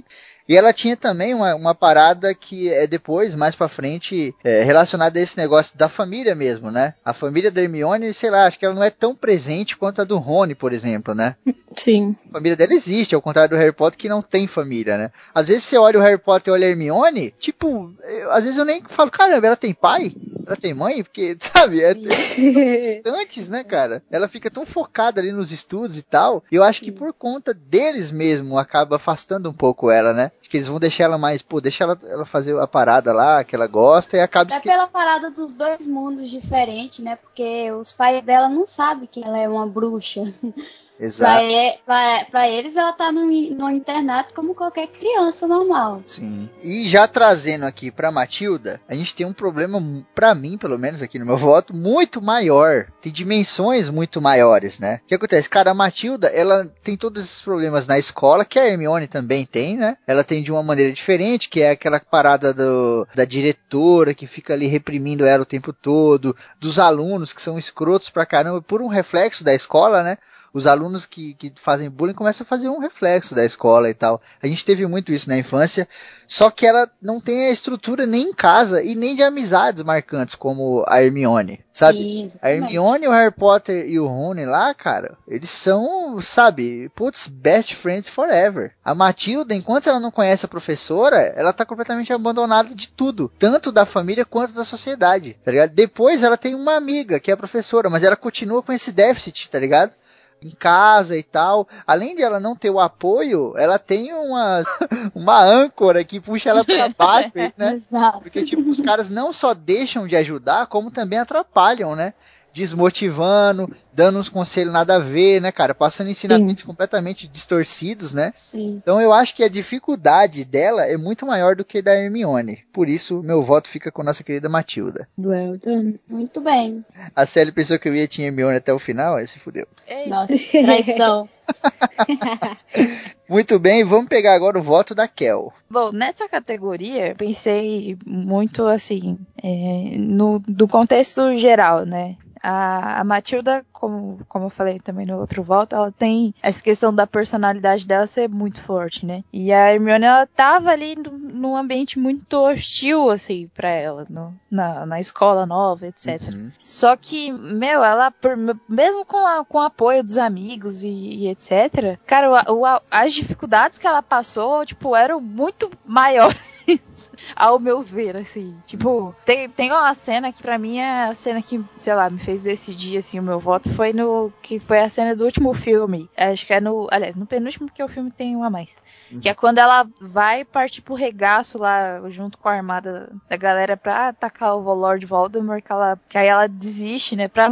E ela tinha também uma parada que é depois, mais pra frente, relacionada a esse negócio da família mesmo, né? A família da Hermione, sei lá, acho que ela não é tão presente quanto a do Rony, por exemplo, né? Sim. A família dela existe, ao contrário do Harry Potter, que não tem família, né? Às vezes você olha o Harry Potter e olha a Hermione, tipo, às vezes eu nem falo, caramba, ela tem pai? Ela tem mãe? Porque, sabe, é distantes, né, cara? Ela fica tão focada ali nos estudos e tal, e eu acho que por conta deles mesmo, acaba afastando um pouco ela, né? Acho que eles vão deixar ela mais, deixa ela fazer a parada lá, que ela gosta, e acaba esquecendo. Pela parada dos dois mundos diferentes, né? Porque os pais dela não sabem que ela é uma bruxa. Exato. Pra eles, ela tá no internato como qualquer criança normal. Sim. E já trazendo aqui pra Matilda, a gente tem um problema, pra mim, pelo menos aqui no meu voto, muito maior. Tem dimensões muito maiores, né? O que acontece? Cara, a Matilda, ela tem todos esses problemas na escola, que a Hermione também tem, né? Ela tem de uma maneira diferente, que é aquela parada da diretora, que fica ali reprimindo ela o tempo todo, dos alunos, que são escrotos pra caramba, por um reflexo da escola, né? Os alunos que fazem bullying começam a fazer um reflexo da escola e tal. A gente teve muito isso na infância, só que ela não tem a estrutura nem em casa e nem de amizades marcantes como a Hermione, sabe? Sim, a Hermione, o Harry Potter e o Rony lá, cara, eles são, sabe, best friends forever. A Matilda, enquanto ela não conhece a professora, ela tá completamente abandonada de tudo, tanto da família quanto da sociedade, tá ligado? Depois ela tem uma amiga, que é a professora, mas ela continua com esse déficit, tá ligado? Em casa e tal, além de ela não ter o apoio, ela tem uma âncora que puxa ela pra baixo, né? Exato. Porque, tipo, os caras não só deixam de ajudar, como também atrapalham, né? Desmotivando, dando uns conselhos nada a ver, né, cara? Passando ensinamentos completamente distorcidos, né? Sim. Então eu acho que a dificuldade dela é muito maior do que da Hermione. Por isso, meu voto fica com a nossa querida Matilda. Well done. Muito bem. A Célia pensou que eu ia tinha Hermione até o final, aí se fudeu. Nossa, traição. Muito bem, vamos pegar agora o voto da Kel. Bom, nessa categoria, eu pensei muito assim, do contexto geral, né? A Matilda, como eu falei também no outro voto, ela tem essa questão da personalidade dela ser muito forte, né? E a Hermione, ela tava ali num ambiente muito hostil, assim, pra ela, na escola nova, etc. Uhum. Só que, ela, mesmo com o apoio dos amigos e etc., cara, as dificuldades que ela passou, tipo, eram muito maiores. Ao meu ver, assim. Tipo, tem uma cena que pra mim é a cena que, sei lá, me fez decidir, assim, o meu voto que foi a cena do último filme. Acho que é no penúltimo, porque o filme tem um a mais. Uhum. Que é quando ela vai partir pro regaço lá, junto com a armada da galera pra atacar o Lord Voldemort, que aí ela desiste, né, pra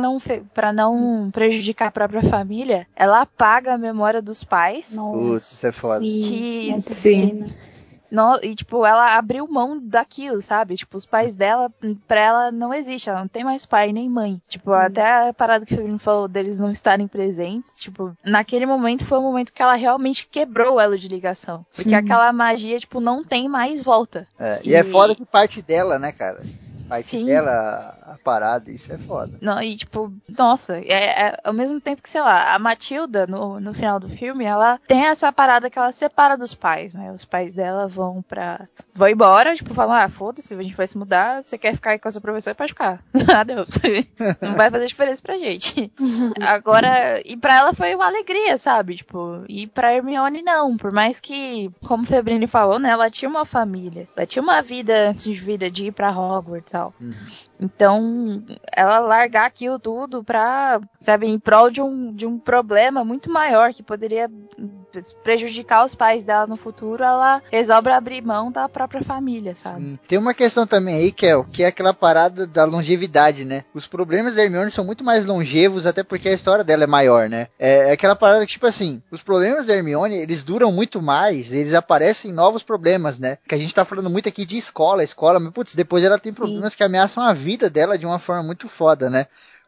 não prejudicar a própria família, ela apaga a memória dos pais. Putz, isso é foda. Sim. E, tipo, ela abriu mão daquilo, sabe? Tipo, os pais dela, pra ela, não existe. Ela não tem mais pai nem mãe. Tipo, até a parada que o Felipe falou deles não estarem presentes, tipo, naquele momento foi o momento que ela realmente quebrou o elo de ligação. Porque aquela magia, tipo, não tem mais volta. E é foda que parte dela, né, cara? Parte Sim. dela, a parada, isso é foda. Não, e tipo, nossa, ao mesmo tempo que, sei lá, a Matilda, no final do filme, ela tem essa parada que ela separa dos pais, né? Os pais dela vão embora, tipo, falam, foda-se, a gente vai se mudar, você quer ficar aí com a sua professora, pode ficar. Adeus. Não vai fazer diferença pra gente. Agora, e pra ela foi uma alegria, sabe? Tipo, e pra Hermione não, por mais que, como o Febrini falou, né, ela tinha uma família, ela tinha uma vida antes de ir pra Hogwarts. Uhum. Então, ela largar aquilo tudo pra, sabe, em prol de um problema muito maior que poderia prejudicar os pais dela no futuro, ela resolve abrir mão da própria família, sabe? Tem uma questão também aí, Kel, que é aquela parada da longevidade, né? Os problemas da Hermione são muito mais longevos, até porque a história dela é maior, né? É aquela parada que, tipo assim, os problemas da Hermione, eles duram muito mais, eles aparecem novos problemas, né? Que a gente tá falando muito aqui de escola, mas, putz, depois ela tem problemas que ameaçam a vida dela de uma forma muito foda, né?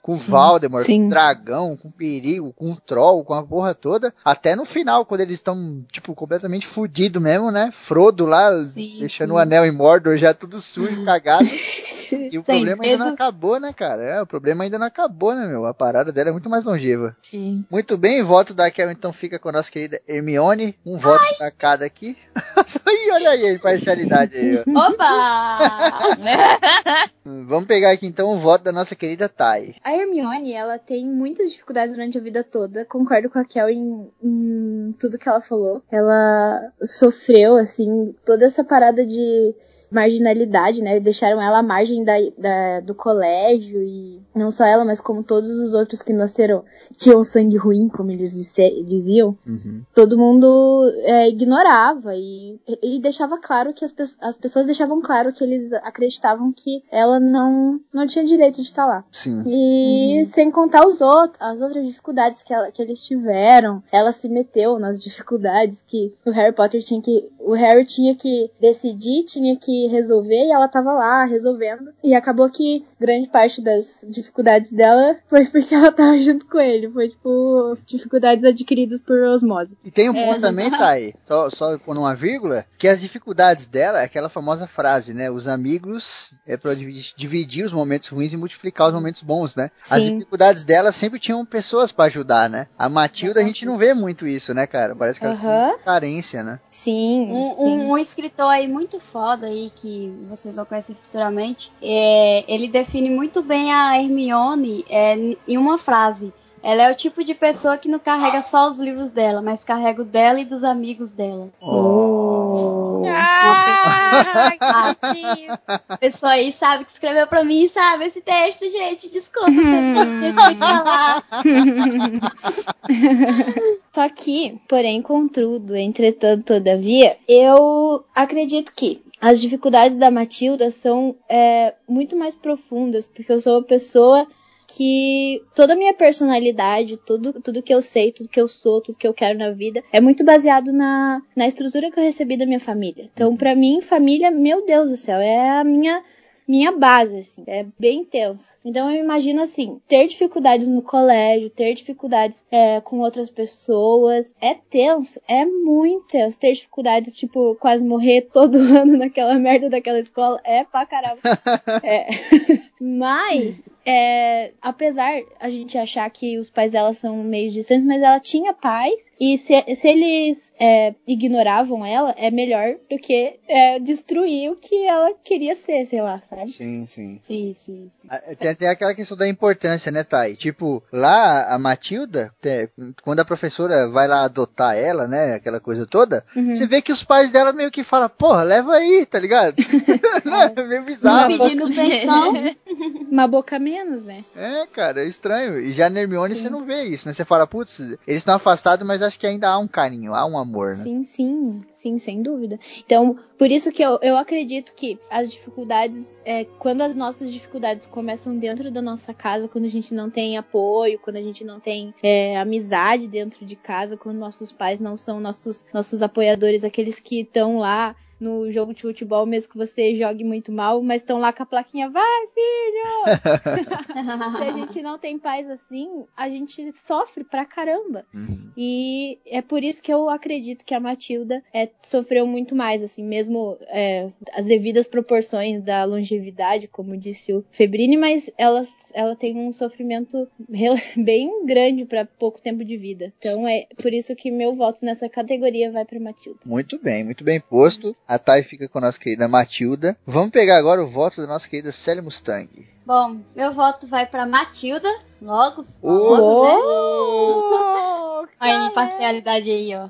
com Voldemort, com dragão, com perigo, com troll, com a porra toda. Até no final, quando eles estão, tipo, completamente fudidos mesmo, né? Frodo lá, deixando o anel em Mordor já tudo sujo, cagado. E o problema ainda não acabou, né, cara? O problema ainda não acabou, né, meu? A parada dela é muito mais longeva. Sim. Muito bem, voto da Kel, então fica com a nossa querida Hermione. Um voto pra cada aqui. Olha aí a imparcialidade aí, ó. Opa! Vamos pegar aqui então o voto da nossa querida Thay. A Hermione, ela tem muitas dificuldades durante a vida toda. Concordo com a Kel em tudo que ela falou. Ela sofreu, assim, toda essa parada de marginalidade, né? Deixaram ela à margem do colégio, e não só ela, mas como todos os outros que nasceram, tinham sangue ruim, como eles diziam. Todo mundo ignorava e deixava claro que as pessoas deixavam claro que eles acreditavam que ela não tinha direito de estar lá. Sim. E sem contar as outras dificuldades que eles tiveram, ela se meteu nas dificuldades que o Harry tinha que decidir, tinha que resolver, e ela tava lá resolvendo, e acabou que grande parte das dificuldades dela foi porque ela tava junto com ele, foi tipo dificuldades adquiridas por osmose. E tem um ponto também, Thay, só por uma vírgula, que as dificuldades dela é aquela famosa frase, né, os amigos é pra dividir os momentos ruins e multiplicar os momentos bons, né? Sim. As dificuldades dela sempre tinham pessoas pra ajudar, né? A Matilda a gente não vê muito isso, né, cara? Parece que ela tem muita carência, né? Sim. Um escritor aí muito foda aí, que vocês vão conhecer futuramente, ele define muito bem a Hermione em uma frase. Ela é o tipo de pessoa que não carrega só os livros dela, mas carrega o dela e dos amigos dela. A pessoa aí sabe que escreveu pra mim, sabe esse texto, gente. Desculpa, eu tinha que falar. Só que, porém, contudo, entretanto, todavia, eu acredito que as dificuldades da Matilda são muito mais profundas, porque eu sou uma pessoa que toda a minha personalidade, tudo que eu sei, tudo que eu sou, tudo que eu quero na vida, é muito baseado na estrutura que eu recebi da minha família. Então, pra mim, família, meu Deus do céu, é a minha base, assim, é bem tenso. Então eu imagino, assim, ter dificuldades no colégio, ter dificuldades com outras pessoas, é tenso, é muito tenso. Ter dificuldades, tipo, quase morrer todo ano naquela merda daquela escola, é pra caramba. Mas, apesar a gente achar que os pais dela são meio distantes, mas ela tinha pais, e se eles ignoravam ela, é melhor do que destruir o que ela queria ser, sei lá, sabe? Sim. Sim. Tem até aquela questão da importância, né, Thay? Tipo, lá a Matilda, quando a professora vai lá adotar ela, né, aquela coisa toda, você vê que os pais dela meio que falam, porra, leva aí, tá ligado? É meio bizarro. Pedindo pensão. Uma boca menos, né? Cara, é estranho. E já na Hermione você não vê isso, né? Você fala, putz, eles estão afastados, mas acho que ainda há um carinho, há um amor, né? Sim, sem dúvida. Então, por isso que eu acredito que as dificuldades, quando as nossas dificuldades começam dentro da nossa casa, quando a gente não tem apoio, quando a gente não tem amizade dentro de casa, quando nossos pais não são nossos apoiadores, aqueles que estão lá no jogo de futebol, mesmo que você jogue muito mal, mas estão lá com a plaquinha, vai filho! Se a gente não tem pais assim, a gente sofre pra caramba. E é por isso que eu acredito que a Matilda sofreu muito mais, assim, mesmo as devidas proporções da longevidade, como disse o Febrini, mas ela tem um sofrimento bem grande pra pouco tempo de vida. Então é por isso que meu voto nessa categoria vai pra Matilda. Muito bem posto. A Thay fica com a nossa querida Matilda. Vamos pegar agora o voto da nossa querida Sally Mustang. Bom, meu voto vai pra Matilda, logo, né? A imparcialidade aí, ó.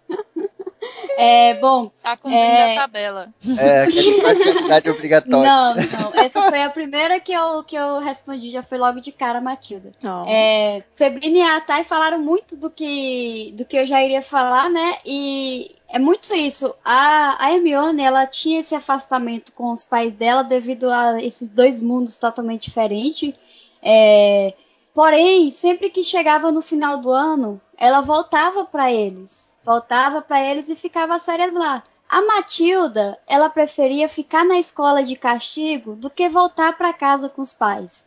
Bom... Tá cumprindo a tabela. Aquela imparcialidade obrigatória. Não. Essa foi a primeira que eu respondi, já foi logo de cara, Matilda. Febrini e a Thay falaram muito do que eu já iria falar, né? E é muito isso. A Hermione, ela tinha esse afastamento com os pais dela devido a esses dois mundos totalmente diferentes. Porém, sempre que chegava no final do ano, ela voltava para eles e ficava as férias lá. A Matilda, ela preferia ficar na escola de castigo do que voltar para casa com os pais.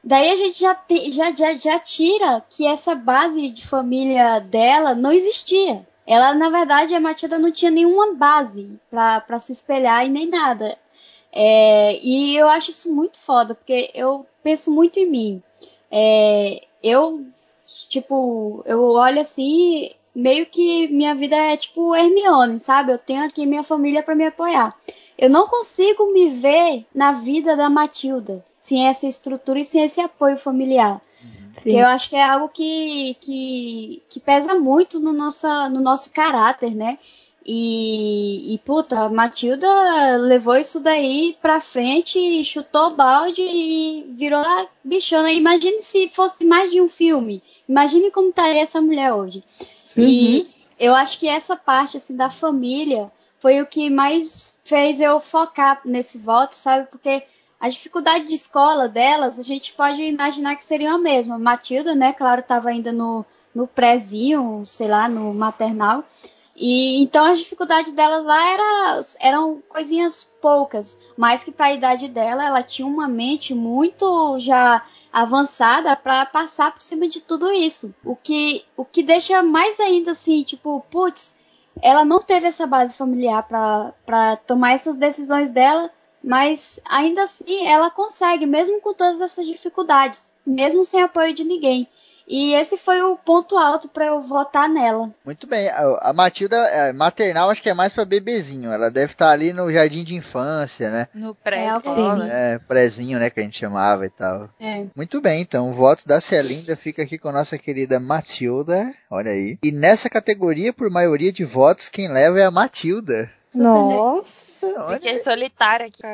Daí a gente já tira que essa base de família dela não existia. Ela, na verdade, a Matilda não tinha nenhuma base pra se espelhar e nem nada. E eu acho isso muito foda, porque eu penso muito em mim. Eu olho assim, meio que minha vida é tipo Hermione, sabe? Eu tenho aqui minha família pra me apoiar. Eu não consigo me ver na vida da Matilda sem essa estrutura e sem esse apoio familiar. Que eu acho que é algo que pesa muito no nosso caráter, né? Puta, a Matilda levou isso daí pra frente, chutou o balde e virou a bichona. Imagine se fosse mais de um filme. Imagine como estaria essa mulher hoje. E eu acho que essa parte, assim, da família foi o que mais fez eu focar nesse voto, sabe? Porque a dificuldade de escola delas, a gente pode imaginar que seria a mesma. Matilda, né, claro, estava ainda no prézinho, sei lá, no maternal. E então as dificuldades delas lá eram coisinhas poucas, mas que para a idade dela, ela tinha uma mente muito já avançada para passar por cima de tudo isso. O que deixa mais ainda assim, tipo, putz, ela não teve essa base familiar para tomar essas decisões dela, mas ainda assim ela consegue, mesmo com todas essas dificuldades, mesmo sem apoio de ninguém. E esse foi o ponto alto pra eu votar nela. Muito bem. A Matilda maternal acho que é mais pra bebezinho. Ela deve estar ali no jardim de infância, né? No pré-escola. Prézinho, né? Que a gente chamava e tal. Muito bem, então. O voto da Celinda fica aqui com a nossa querida Matilda. Olha aí. E nessa categoria, por maioria de votos, quem leva é a Matilda. Nossa! Fiquei solitária aqui.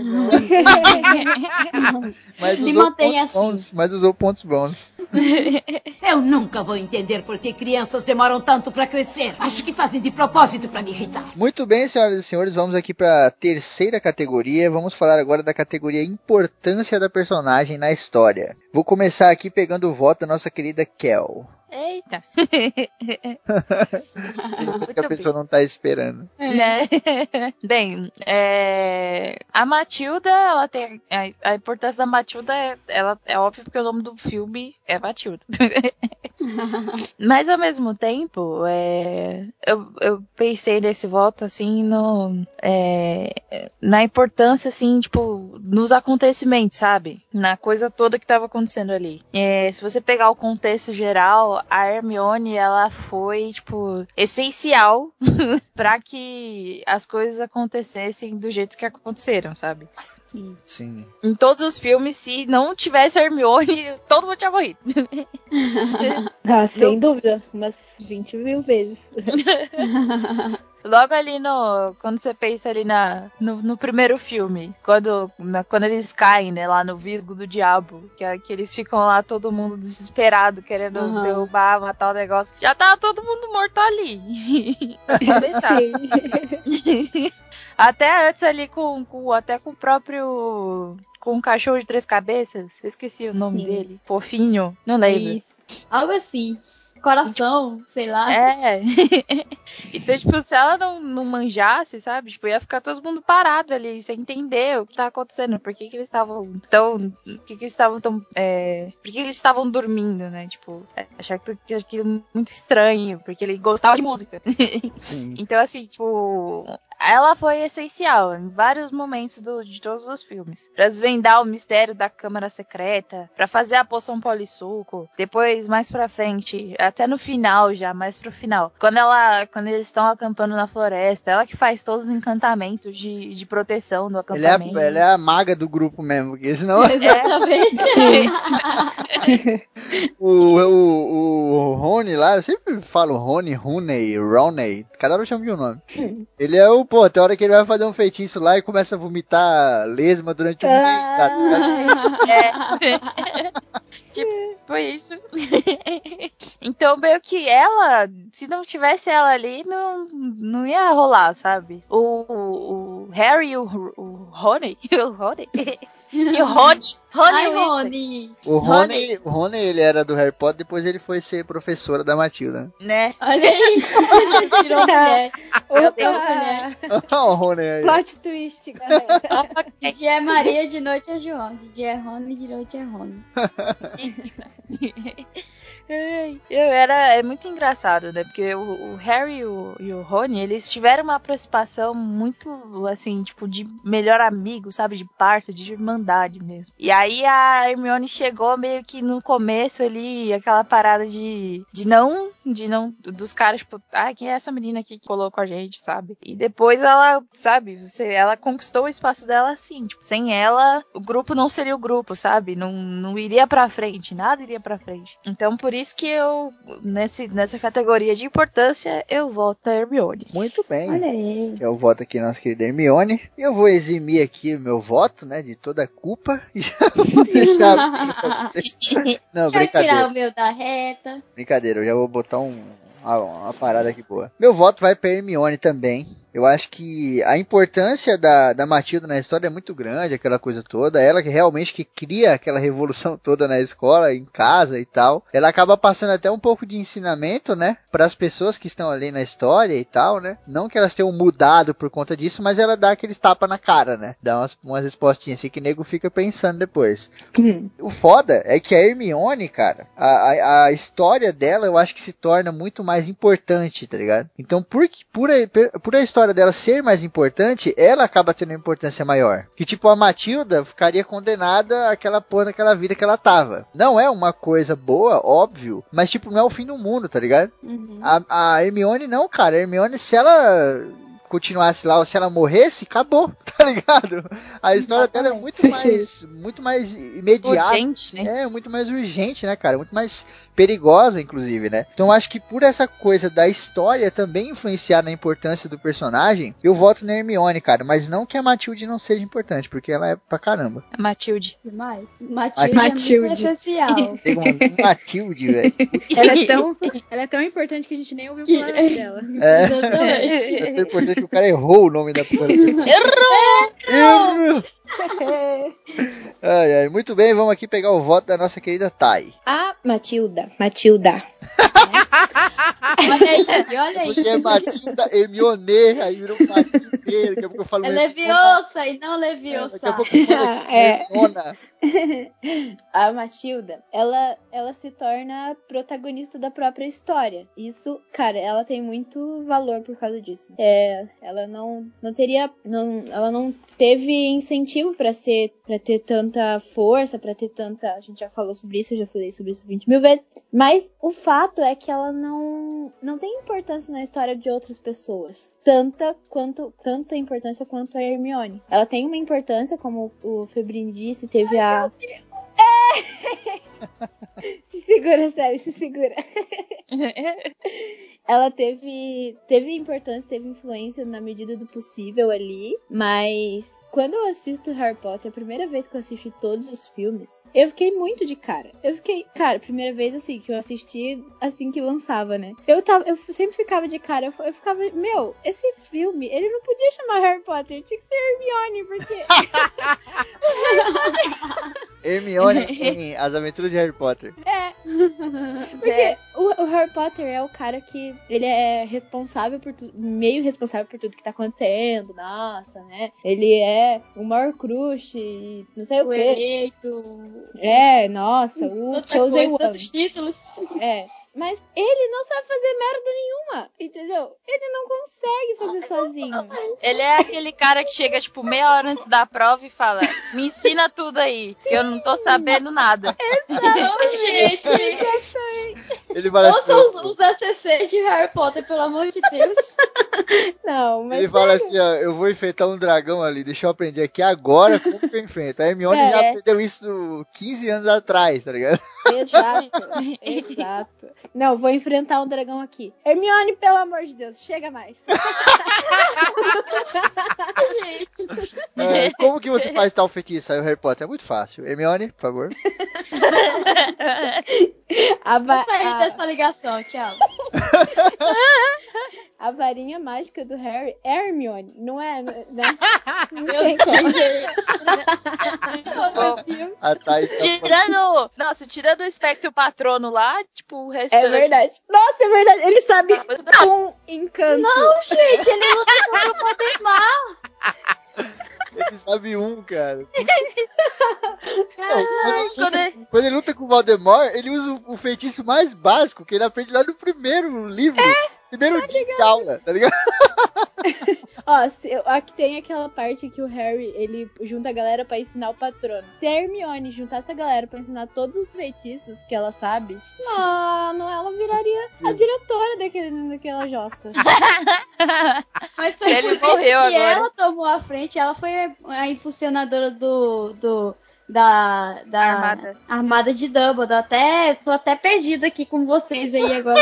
Mas se mantém assim. Mas usou pontos bons. Eu nunca vou entender por que crianças demoram tanto pra crescer. Acho que fazem de propósito pra me irritar. Muito bem, senhoras e senhores, vamos aqui para a terceira categoria. Vamos falar agora da categoria Importância da personagem na história. Vou começar aqui pegando o voto da nossa querida Kel. Eita! Que a pessoa não tá esperando. Né? Bem, a Matilda, ela tem a importância da Matilda ela é óbvio porque o nome do filme é Matilda. Mas ao mesmo tempo, eu pensei nesse voto assim na importância assim, tipo, nos acontecimentos, sabe? Na coisa toda que tava acontecendo ali. Se você pegar o contexto geral, a Hermione, ela foi, tipo, essencial pra que as coisas acontecessem do jeito que aconteceram, sabe? Sim. Em todos os filmes, se não tivesse Hermione, todo mundo tinha morrido. Sem dúvida, umas 20 mil vezes. Logo ali quando você pensa ali no primeiro filme, quando eles caem, né, lá no Visgo do Diabo, que eles ficam lá todo mundo desesperado, querendo derrubar, matar o negócio, já tava todo mundo morto ali. Começar. Até antes ali até com o próprio... Com um cachorro de 3 cabeças, eu esqueci o nome dele. Fofinho, não lembro. Isso. Algo assim. Coração, sei lá. Então, tipo, se ela não manjasse, sabe? Tipo, ia ficar todo mundo parado ali, sem entender o que tá acontecendo. Por que eles estavam tão... Por que eles estavam dormindo, né? Tipo, achar que aquilo muito estranho, porque ele gostava de música. Sim. Então, assim, tipo... Ela foi essencial em vários momentos de todos os filmes. Pra desvendar o mistério da Câmara Secreta, pra fazer a poção polissuco. Depois, mais pra frente, até no final já, mais pro final. Quando eles estão acampando na floresta, ela que faz todos os encantamentos de proteção do acampamento. Ela é a maga do grupo mesmo, porque senão... Exatamente. O Rony lá, eu sempre falo Rony, Roney, cada hora eu chamo de um nome. Ele é tem hora que ele vai fazer um feitiço lá e começa a vomitar lesma durante um mês, sabe? Tipo, foi isso. Então, meio que ela, se não tivesse ela ali, não ia rolar, sabe? O Harry e o Rony, E o Rony Ai, Weasley, Rony. O Rony, ele era do Harry Potter, depois ele foi ser professora da Matilda. né? Olha aí. Tirou mulher. Meu Deus. Mulher. Olha o Rony aí. Plot twist, galera. De dia é Maria, de noite é João. De dia é Rony, de noite é Rony. É muito engraçado, né? Porque o Harry e o Rony, eles tiveram uma aproximação muito, assim, tipo, de melhor amigo, sabe? De parça, de irmandade mesmo. E aí a Hermione chegou meio que no começo ali, aquela parada de não, dos caras, tipo, quem é essa menina aqui que colou com a gente, sabe? E depois ela, sabe, ela conquistou o espaço dela assim, tipo, sem ela, o grupo não seria o grupo, sabe? Não iria pra frente, nada iria pra frente. Então, por isso que eu, nessa categoria de importância, eu voto a Hermione. Muito bem. Olha aí. Eu voto aqui na nossa querida Hermione. E eu vou eximir aqui o meu voto, né? De toda a culpa. E já vou deixar aqui pra vocês. Não, Deixa eu tirar brincadeira. o meu da reta. Brincadeira, eu já vou botar uma parada aqui boa. Meu voto vai pra Hermione também. Eu acho que a importância da Matilda na história é muito grande, aquela coisa toda. Ela que realmente que cria aquela revolução toda na escola, em casa e tal. Ela acaba passando até um pouco de ensinamento, né? Para as pessoas que estão ali na história e tal, né? Não que elas tenham mudado por conta disso, mas ela dá aqueles tapas na cara, né? Dá umas respostinhas assim que o nego fica pensando depois. O foda é que a Hermione, cara, a história dela eu acho que se torna muito mais importante, tá ligado? Então, por a história dela ser mais importante, ela acaba tendo uma importância maior. Que tipo, a Matilda ficaria condenada àquela porra daquela vida que ela tava. Não é uma coisa boa, óbvio, mas tipo, não é o fim do mundo, tá ligado? Uhum. A Hermione não, cara. A Hermione, se ela continuasse lá ou se ela morresse, acabou, tá ligado? A história dela é muito mais imediata. Urgente, né? É, muito mais urgente, né, cara? Muito mais perigosa, inclusive, né? Então acho que por essa coisa da história também influenciar na importância do personagem, eu voto na Hermione, cara. Mas não que a Matilde não seja importante, porque ela é pra caramba. A Matilde. Demais. Matilde é muito essencial. Tem uma Matilde, velho. Ela é tão importante que a gente nem ouviu falar dela. É. Exatamente. É tão importante que o cara errou o nome da porra. Errou! Ai, muito bem, vamos aqui pegar o voto da nossa querida Thay. A Matilda. Olha aí. Porque é Matilda Hermione, aí virou Matilde, daqui a pouco eu falo É Leviosa e não Leviosa. daqui a pouco eu falo Hermiona. A Matilda, ela se torna protagonista da própria história. Isso, cara, ela tem muito valor por causa disso. Ela não teria, ela não teve incentivo pra ter tanta força, pra ter tanta, a gente já falou sobre isso, eu já falei sobre isso 20 mil vezes, mas o fato é que ela não tem importância na história de outras pessoas, tanta importância quanto a Hermione. Ela tem uma importância, como o Febrini disse, teve a... Se segura, sério, se segura. Ela teve importância, teve influência na medida do possível ali, mas quando eu assisto Harry Potter, a primeira vez que eu assisti todos os filmes, eu fiquei muito de cara. Primeira vez assim, que eu assisti assim que lançava, né? Eu sempre ficava de cara, eu ficava, esse filme, ele não podia chamar Harry Potter, tinha que ser Hermione, porque... Hermione em As Aventuras de Harry Potter. Porque o Harry Potter é o cara que ele é responsável por meio responsável por tudo que tá acontecendo, nossa, né? Ele é o maior crush e não sei o quê. Eleito. Nossa, o Chosen One. Tantos títulos. Mas ele não sabe fazer merda nenhuma, entendeu? Ele não consegue fazer sozinho. Ele é aquele cara que chega, tipo, meia hora antes da prova e fala, me ensina tudo aí, que eu não tô sabendo nada. Exatamente. Gente, Ele fala assim, ouçam os ACC de Harry Potter, pelo amor de Deus. Não, mas ele fala assim, ó, eu vou enfrentar um dragão ali, deixa eu aprender aqui agora como que eu enfrento. A Hermione já aprendeu isso 15 anos atrás, tá ligado? Exato. Não, vou enfrentar um dragão aqui. Hermione, pelo amor de Deus, chega mais. Como que você faz tal feitiço aí, o Harry Potter? É muito fácil. Hermione, por favor. Sair dessa ligação, tchau. A varinha mágica do Harry é Hermione, não é, né? Não Eu tem sei. como. A Thay tá Tirando. Nossa, tirando o espectro patrono lá, tipo, o restante. É verdade. Nossa, é verdade. Ele sabe um encanto. Não, gente, ele luta contra o Valdemar. Ele sabe um, cara. Caralho. Quando ele luta com o Valdemar, ele usa o feitiço mais básico que ele aprende lá no primeiro livro. Primeiro dia de aula, tá ligado? Ó, aqui tem aquela parte que o Harry, ele junta a galera pra ensinar o patrono. Se a Hermione juntasse a galera pra ensinar todos os feitiços que ela sabe, mano, ela viraria a diretora daquela jossa. Mas foi Ele porque morreu que agora. ela tomou a frente, ela foi a impulsionadora da armada de Dumbledore. Tô até perdida aqui com vocês aí agora.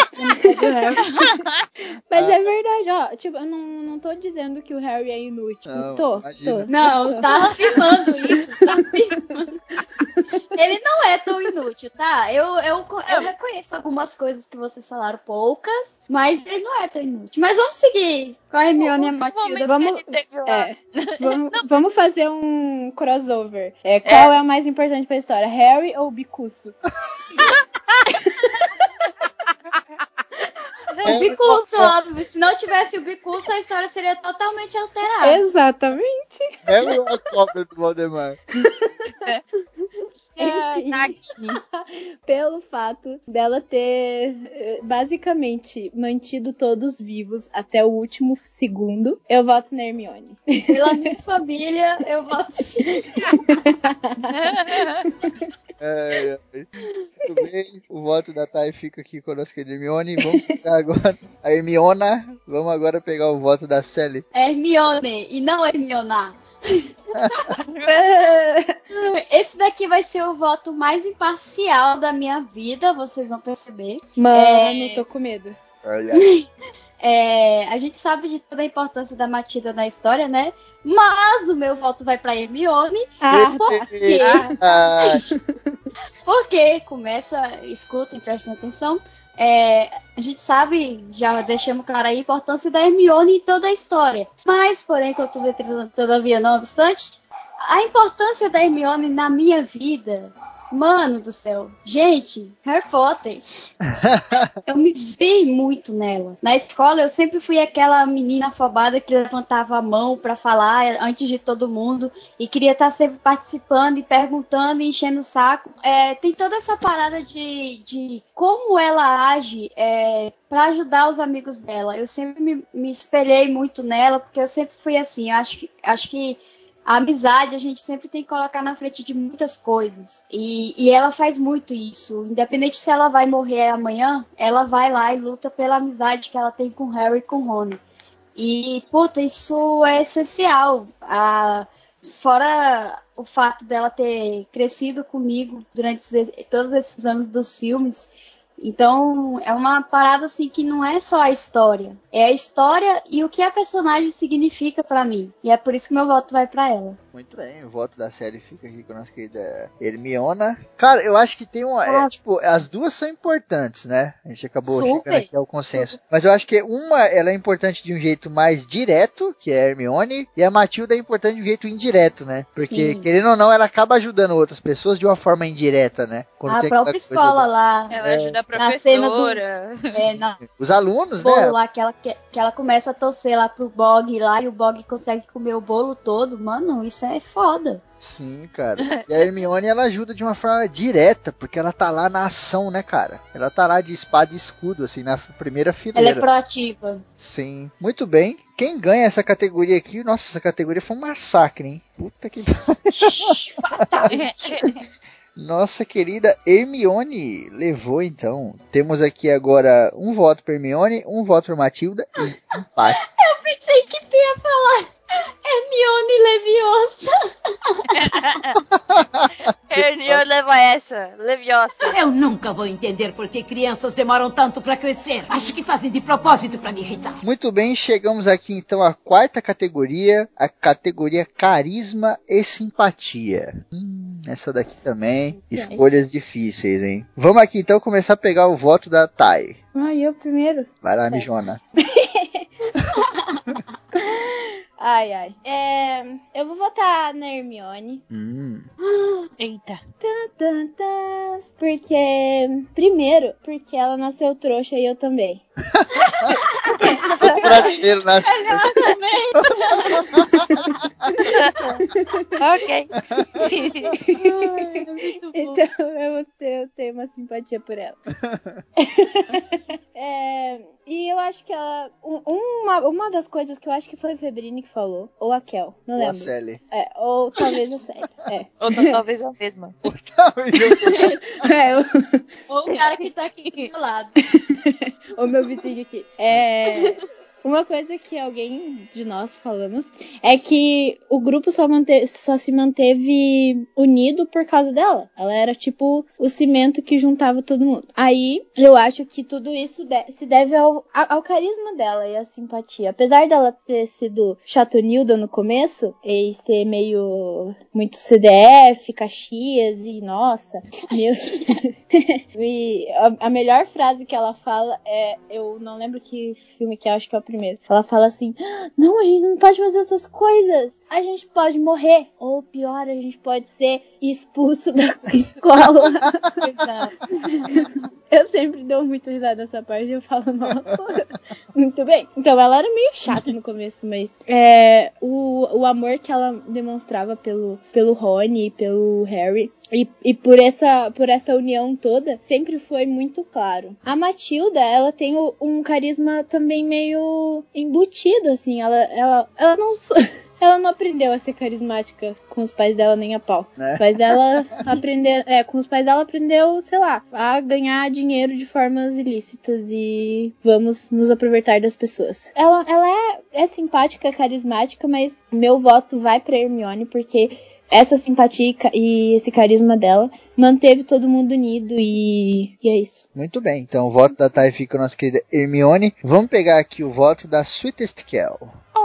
Mas é verdade, ó. Tipo, eu não tô dizendo que o Harry é inútil. Não, Tô. Não, tá afirmando isso. Tá afirmando. Ele não é tão inútil, tá? Eu reconheço algumas coisas que vocês falaram, poucas, mas ele não é tão inútil. Mas vamos seguir com a Hermione e a Matilda. Vamos fazer um crossover. Qual é o mais importante pra história? Harry ou Bicuço? O Bicurso, óbvio. Se não tivesse o Bicurso, a história seria totalmente alterada. Exatamente. Harry ou a cobra do Valdemar? Pelo fato dela ter basicamente mantido todos vivos até o último segundo, eu voto na Hermione. Pela minha família, eu voto. Muito bem, o voto da Thay fica aqui com a nossa querida Hermione. Vamos pegar agora a Hermiona. Vamos agora pegar o voto da Sally. Hermione e não Hermiona. Esse daqui vai ser o voto mais imparcial da minha vida, vocês vão perceber. Mano, tô com medo. Olha. A gente sabe de toda a importância da Matilda na história, né? Mas o meu voto vai pra Hermione. Por quê? Porque escutem, prestem atenção. A gente sabe, já deixamos claro aí a importância da Hermione em toda a história. Mas, porém, contudo, todavia, não obstante, a importância da Hermione na minha vida, mano do céu, gente, Harry Potter. Eu me vi muito nela. Na escola, eu sempre fui aquela menina afobada que levantava a mão pra falar antes de todo mundo e queria estar sempre participando e perguntando e enchendo o saco. Tem toda essa parada de como ela age pra ajudar os amigos dela. Eu sempre me espelhei muito nela, porque eu sempre fui assim. Eu acho que a amizade a gente sempre tem que colocar na frente de muitas coisas. E ela faz muito isso. Independente se ela vai morrer amanhã, ela vai lá e luta pela amizade que ela tem com o Harry e com o Ron. E, puta, isso é essencial. Fora o fato dela ter crescido comigo durante todos esses anos dos filmes. Então, é uma parada assim que não é só a história. É a história e o que a personagem significa pra mim. E é por isso que meu voto vai pra ela. Muito bem, o voto da série fica aqui com a nossa querida Hermiona. Cara, eu acho que tem uma... as duas são importantes, né? A gente acabou chegando aqui ao consenso. Mas eu acho que ela é importante de um jeito mais direto, que é a Hermione, e a Matilda é importante de um jeito indireto, né? Porque, querendo ou não, ela acaba ajudando outras pessoas de uma forma indireta, né? Quando a própria escola lá. Ela ajuda a professora. Os alunos, bolo, né? Lá que ela começa a torcer lá pro Bog lá e o Bog consegue comer o bolo todo. Mano, isso é foda. Sim, cara. E a Hermione, ela ajuda de uma forma direta, porque ela tá lá na ação, né, cara? Ela tá lá de espada e escudo, assim, na primeira fileira. Ela é proativa. Sim. Muito bem. Quem ganha essa categoria aqui? Nossa, essa categoria foi um massacre, hein? Puta que Nossa querida Hermione levou, então. Temos aqui agora um voto para Hermione, um voto para Matilda e empate. Eu pensei que tu ia falar Hermione Leviosa. Hermione leva essa, Leviosa. Eu nunca vou entender por que crianças demoram tanto para crescer. Acho que fazem de propósito para me irritar. Muito bem, chegamos aqui então à quarta categoria, a categoria carisma e simpatia. Essa daqui também, escolhas difíceis, hein? Vamos aqui então começar a pegar o voto da Thay. Eu primeiro. Vai lá, Mijona. Ai. Eu vou votar na Hermione. Eita. Porque, primeiro, porque ela nasceu trouxa e eu também. Todo brasileiro nasce. Ok. Então eu tenho uma simpatia por ela. E eu acho que ela. Uma das coisas que eu acho que foi a Febrini que falou, ou a Kel, não lembro. Ou a Sally. Ou talvez a Sally. Ou talvez a mesma. Ou o cara que tá aqui do meu lado. Ou meu vizinho aqui. Uma coisa que alguém de nós falamos é que o grupo só se manteve unido por causa dela. Ela era tipo o cimento que juntava todo mundo. Aí eu acho que tudo isso se deve ao carisma dela e à simpatia. Apesar dela ter sido chatonilda no começo e ser meio muito CDF, Caxias e nossa, meu... E a melhor frase que ela fala eu não lembro que filme que é, acho que é o primeiro. Ela fala assim: não, a gente não pode fazer essas coisas. A gente pode morrer. Ou pior, a gente pode ser expulso da escola. Exato. Eu sempre dou muito risada nessa parte. Eu falo, nossa, muito bem. Então ela era meio chata no começo, mas o amor que ela demonstrava pelo Rony e pelo Harry e por essa união toda sempre foi muito claro. A Matilda, ela tem um carisma também meio embutido, assim. Ela não ela não aprendeu a ser carismática com os pais dela nem a pau. Os pais dela aprenderam... com os pais dela aprendeu, sei lá, a ganhar dinheiro de formas ilícitas e vamos nos aproveitar das pessoas. Ela é simpática, carismática, mas meu voto vai pra Hermione porque essa simpatia e esse carisma dela manteve todo mundo unido e é isso. Muito bem, então o voto da Thay fica com a nossa querida Hermione. Vamos pegar aqui o voto da Sweetest Kel.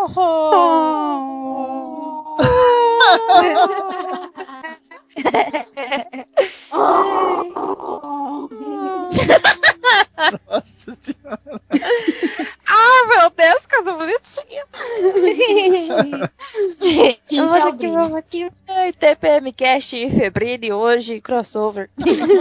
Nossa senhora. Meu Deus, que coisa bonitinha. Eu vou aqui. TPM Cast Febrile hoje, crossover.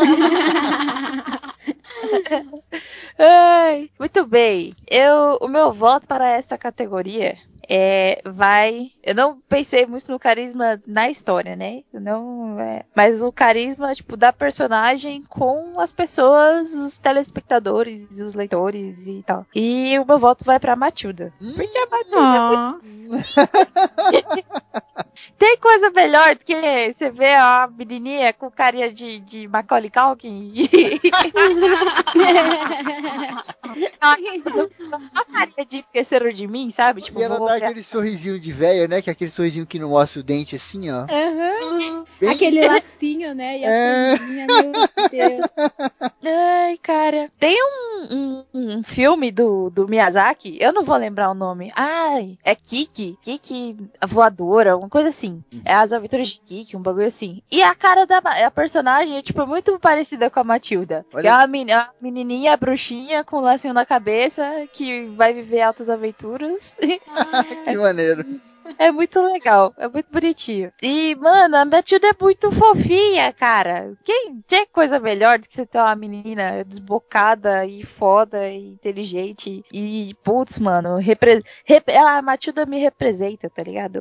Ai, muito bem. O meu voto para essa categoria eu não pensei muito no carisma na história, né? Mas o carisma, tipo, da personagem com as pessoas, os telespectadores, os leitores e tal. E o meu voto vai pra Matilda. Porque a Matilda tem coisa melhor do que você ver a menininha com carinha de Macaulay Culkin a carinha de esqueceram de mim, sabe? Tipo, e ela dá aquele sorrisinho de velha, né? Que é aquele sorrisinho que não mostra o dente assim, ó. Uhum. Aquele lacinho, né? E a coisinha, meu Deus. Ai, cara. Tem um filme do Miyazaki, eu não vou lembrar o nome. Ai, é Kiki a voadora, uma coisa assim. É As Aventuras de Kiki, um bagulho assim. E a cara a personagem é, tipo, muito parecida com a Matilda. Que é a menininha, a bruxinha, com o lacinho na cabeça, que vai viver altas aventuras. Que maneiro. É muito legal, é muito bonitinho. E, mano, a Matilda é muito fofinha, cara. Quem tem coisa melhor do que você ter uma menina desbocada e foda e inteligente? E, putz, mano, a Matilda me representa, tá ligado?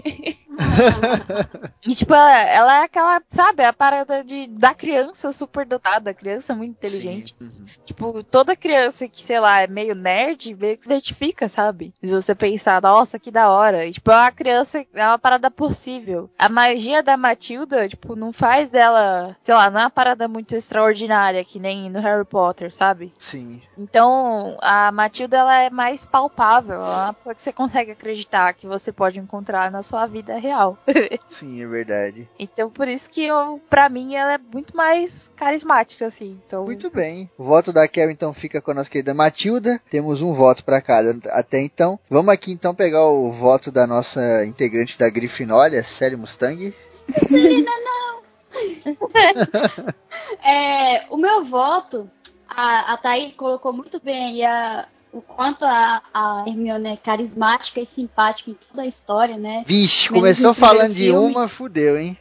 E, tipo, ela é aquela, sabe, a parada da criança super dotada, criança muito inteligente. Uhum. Tipo, toda criança que, sei lá, é meio nerd, meio que se identifica, sabe? E você pensar, nossa, que da hora. E, tipo, é uma criança, é uma parada possível. A magia da Matilda, tipo, não faz dela, sei lá, não é uma parada muito extraordinária, que nem no Harry Potter, sabe? Sim. Então, a Matilda, ela é mais palpável, é uma coisa que você consegue acreditar que você pode encontrar na sua vida real. Sim, é verdade. Então, por isso que pra mim, ela é muito mais carismática, assim. Então, muito bem. O voto da Kel, então, fica com a nossa querida Matilda. Temos um voto pra cada até então. Vamos aqui, então, pegar o voto da nossa integrante da Grifinória, Sally Mustang. Serena, não! O meu voto, a Thaí colocou muito bem aí o quanto a Hermione é carismática e simpática em toda a história, né? Vixe, Menos começou no primeiro falando de filme. uma, fudeu, hein?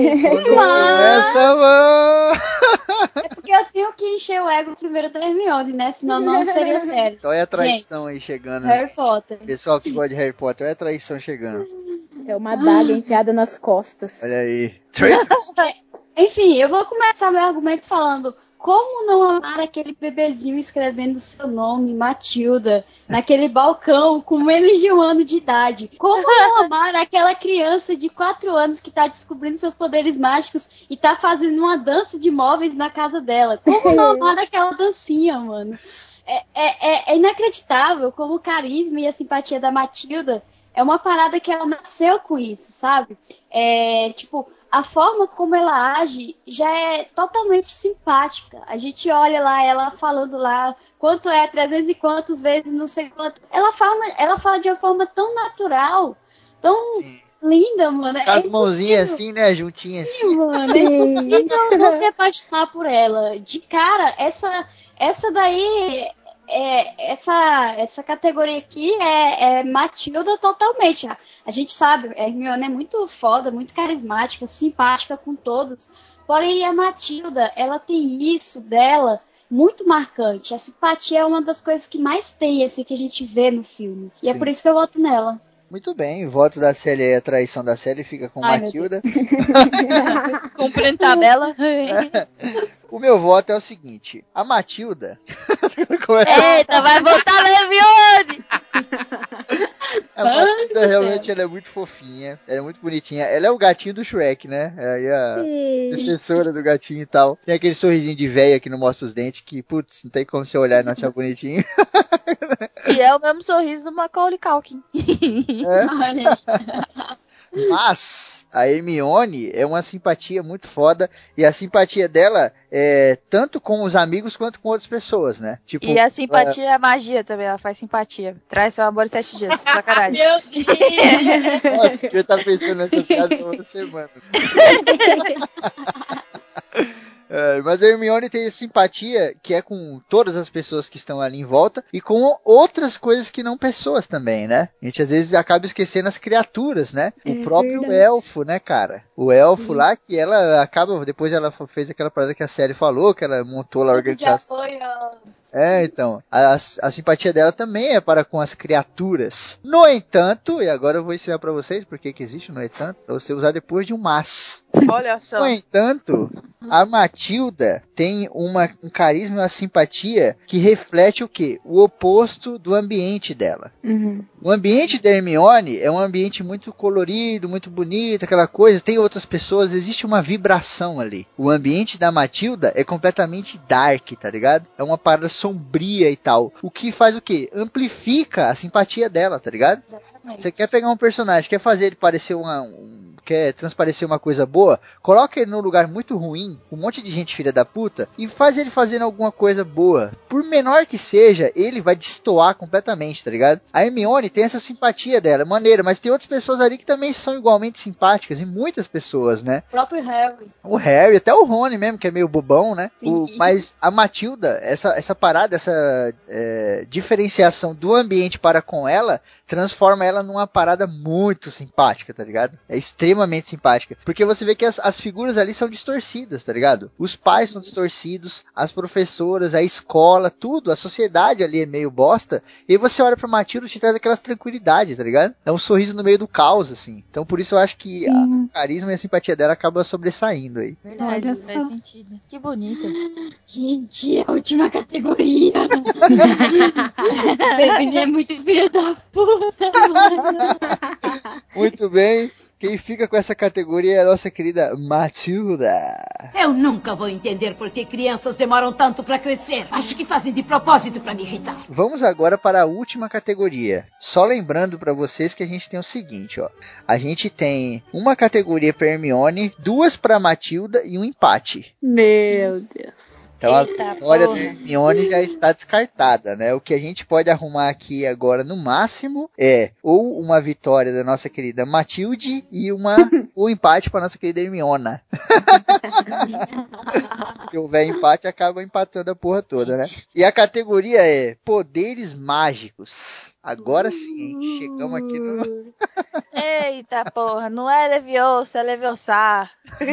Mas Começa... é porque eu tenho que encher o ego primeiro da Hermione, né? Senão não seria sério. Olha a traição aí chegando. Harry Potter. Pessoal que gosta de Harry Potter, olha a traição chegando. É uma adaga enfiada nas costas. Olha aí. Enfim, eu vou começar meu argumento falando como não amar aquele bebezinho escrevendo seu nome, Matilda, naquele balcão com menos de 1 ano de idade. Como não amar aquela criança de 4 anos que tá descobrindo seus poderes mágicos e tá fazendo uma dança de móveis na casa dela. Como não amar aquela dancinha, mano? É inacreditável como o carisma e a simpatia da Matilda é uma parada que ela nasceu com isso, sabe? Tipo, a forma como ela age já é totalmente simpática. A gente olha lá, ela falando lá quanto é 300 e quantas vezes, não sei quanto. Ela fala de uma forma tão natural, tão linda, mano. Com as mãozinhas assim, né? Juntinhas assim. Mano, é impossível não se apaixonar por ela. De cara, essa daí... essa categoria aqui é Matilda totalmente. A gente sabe, a Hermione é muito foda, muito carismática, simpática com todos. Porém, a Matilda, ela tem isso dela muito marcante. A simpatia é uma das coisas que mais tem, assim, que a gente vê no filme. E é por isso que eu voto nela. Muito bem, voto da Célia aí, a traição da Célia fica com Matilda. Cumprindo tabela. O meu voto é o seguinte, a Matilda... Eita, vai votar na Hermione! A Matilda realmente ela é muito fofinha, ela é muito bonitinha. Ela é o gatinho do Shrek, né? Aí a assessora do gatinho e tal. Tem aquele sorrisinho de véia que não mostra os dentes, que, putz, não tem como você olhar e não achar bonitinho. E é o mesmo sorriso do Macaulay Culkin. Mas a Hermione é uma simpatia muito foda, e a simpatia dela é tanto com os amigos quanto com outras pessoas, né? Tipo, e a simpatia é magia também, ela faz simpatia. Traz seu amor em 7 dias, sacanagem. Meu Deus! Nossa, eu tava pensando nessa piada há uma semana. Mas a Hermione tem simpatia que é com todas as pessoas que estão ali em volta e com outras coisas que não pessoas também, né? A gente às vezes acaba esquecendo as criaturas, né? O próprio verdade. Elfo, né, cara? O elfo lá que ela acaba, depois ela fez aquela parada que a série falou, que ela montou lá a organização. Então, a simpatia dela também é para com as criaturas. No entanto, e agora eu vou ensinar para vocês porque que existe no entanto, pra você usar depois de um mas. Olha só. No entanto, a Matilda tem um carisma e uma simpatia que reflete o quê? O oposto do ambiente dela. O ambiente da Hermione é um ambiente muito colorido, muito bonito, aquela coisa, tem outras pessoas, existe uma vibração ali. O ambiente da Matilda é completamente dark, tá ligado? É uma parada sombria e tal. O que faz o quê? Amplifica a simpatia dela, tá ligado? Você quer pegar um personagem, quer fazer ele parecer quer transparecer uma coisa boa, coloca ele num lugar muito ruim, com um monte de gente filha da puta, e faz ele fazendo alguma coisa boa. Por menor que seja, ele vai destoar completamente, tá ligado? A Hermione tem essa simpatia dela, é maneira, mas tem outras pessoas ali que também são igualmente simpáticas, e muitas pessoas, né? O próprio Harry. O Harry, até o Rony mesmo, que é meio bobão, né? Mas a Matilda, essa parada, essa diferenciação do ambiente para com ela, transforma ela numa parada muito simpática, tá ligado? É extremamente simpática. Porque você vê que as figuras ali são distorcidas, tá ligado? Os pais são distorcidos, as professoras, a escola, tudo, a sociedade ali é meio bosta. E aí você olha pra Matilda e te traz aquelas tranquilidades, tá ligado? É um sorriso no meio do caos, assim. Então por isso eu acho que a carisma e a simpatia dela acaba sobressaindo aí. Verdade, faz sentido. Que bonito. Gente, a última categoria. Bebê é muito filho da puta, mano. Muito bem. Quem fica com essa categoria é a nossa querida Matilda. Eu nunca vou entender por que crianças demoram tanto pra crescer. Acho que fazem de propósito pra me irritar. Vamos agora para a última categoria. Só lembrando pra vocês que a gente tem o seguinte, ó. A gente tem uma categoria pra Hermione, 2 pra Matilda e um empate. Meu Deus. Então a vitória da Hermione já está descartada, né? O que a gente pode arrumar aqui agora no máximo é ou uma vitória da nossa querida Matilde e o empate para nossa querida Hermiona. Se houver empate, acaba empatando a porra toda, né? E a categoria é poderes mágicos. Agora sim, hein? Chegamos aqui no... Eita porra, não é Leviosa, é Leviosa.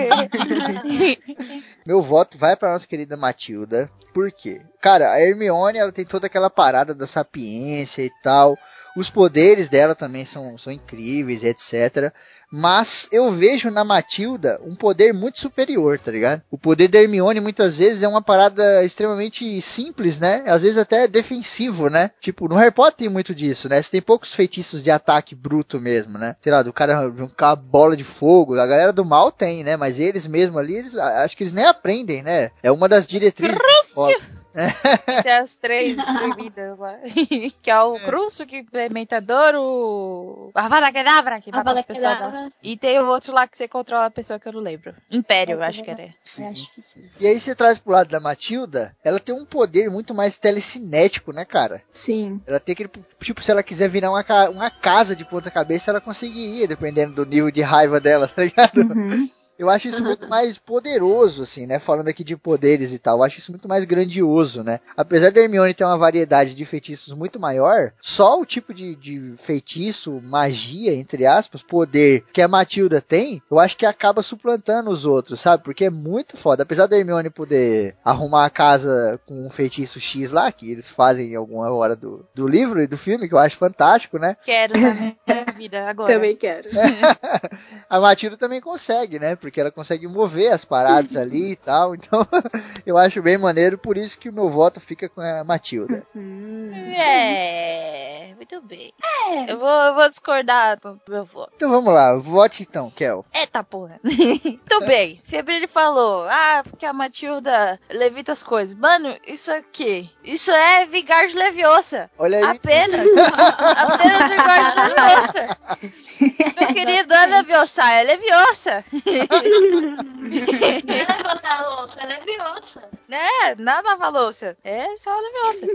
Meu voto vai para nossa querida Matilda. Por quê? Cara, a Hermione, ela tem toda aquela parada da sapiência e tal. Os poderes dela também são incríveis, etc. Mas eu vejo na Matilda um poder muito superior, tá ligado? O poder da Hermione muitas vezes é uma parada extremamente simples, né? Às vezes até defensivo, né? Tipo, no Harry Potter tem muito disso, né? Você tem poucos feitiços de ataque bruto mesmo, né? Sei lá, do cara jogar uma bola de fogo. A galera do mal tem, né? Mas eles mesmo ali, acho que eles nem aprendem, né? É uma das diretrizes da escola. Tem as 3 proibidas lá. Que é o Crucio, que implementador, o Avada Kedavra, que mata as pessoas lá. E tem o outro lá que você controla a pessoa que eu não lembro. Império, acho que era. Sim. Acho que sim. E aí você traz pro lado da Matilda, ela tem um poder muito mais telecinético, né, cara? Sim. Ela tem aquele, tipo, se ela quiser virar uma casa de ponta cabeça, ela conseguiria, dependendo do nível de raiva dela, tá ligado? Uhum. Eu acho isso muito mais poderoso, assim, né? Falando aqui de poderes e tal. Eu acho isso muito mais grandioso, né? Apesar da Hermione ter uma variedade de feitiços muito maior, só o tipo de feitiço, magia, entre aspas, poder que a Matilda tem, eu acho que acaba suplantando os outros, sabe? Porque é muito foda. Apesar da Hermione poder arrumar a casa com um feitiço X lá, que eles fazem em alguma hora do livro e do filme, que eu acho fantástico, né? Quero na minha vida agora. Também quero. A Matilda também consegue, né? Porque ela consegue mover as paradas ali e tal. Então, eu acho bem maneiro. Por isso que o meu voto fica com a Matilda. Muito bem. Eu vou discordar do meu voto. Então vamos lá. Vote então, Kel. Eita porra. Muito bem. Febrile falou. Porque a Matilda levita as coisas. Mano, isso aqui. Isso é Vigarde Leviosa. Olha aí. Apenas Vigarde Leviosa. Meu querido, é Leviosa. É Leviosa. Não é levantar a louça, é leviosa. Não lava a louça. É só leviosa.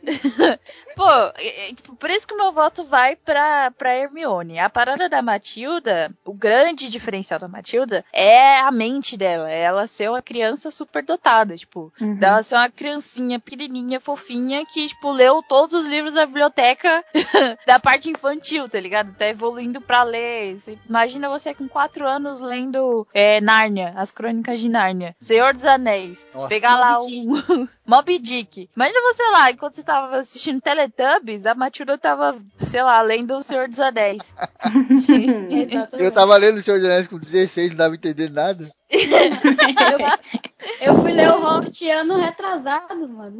Por isso que o meu voto vai pra Hermione. A parada da Matilda, o grande diferencial da Matilda é a mente dela. É ela ser uma criança super dotada, tipo, dela ser uma criancinha pequenininha, fofinha, que, tipo, leu todos os livros da biblioteca da parte infantil, tá ligado? Tá evoluindo pra ler. Imagina você com 4 anos lendo Nárnia, as crônicas de Nárnia, Senhor dos Anéis. Nossa. Pegar lá Moby Dick. Imagina você lá, enquanto você tava assistindo Teletubbies, a Matilda tava, sei lá, lendo O Senhor dos Anéis. Eu tava lendo O Senhor dos Anéis com 16, não dava entender nada. Eu fui ler o Hobbit ano retrasado, mano.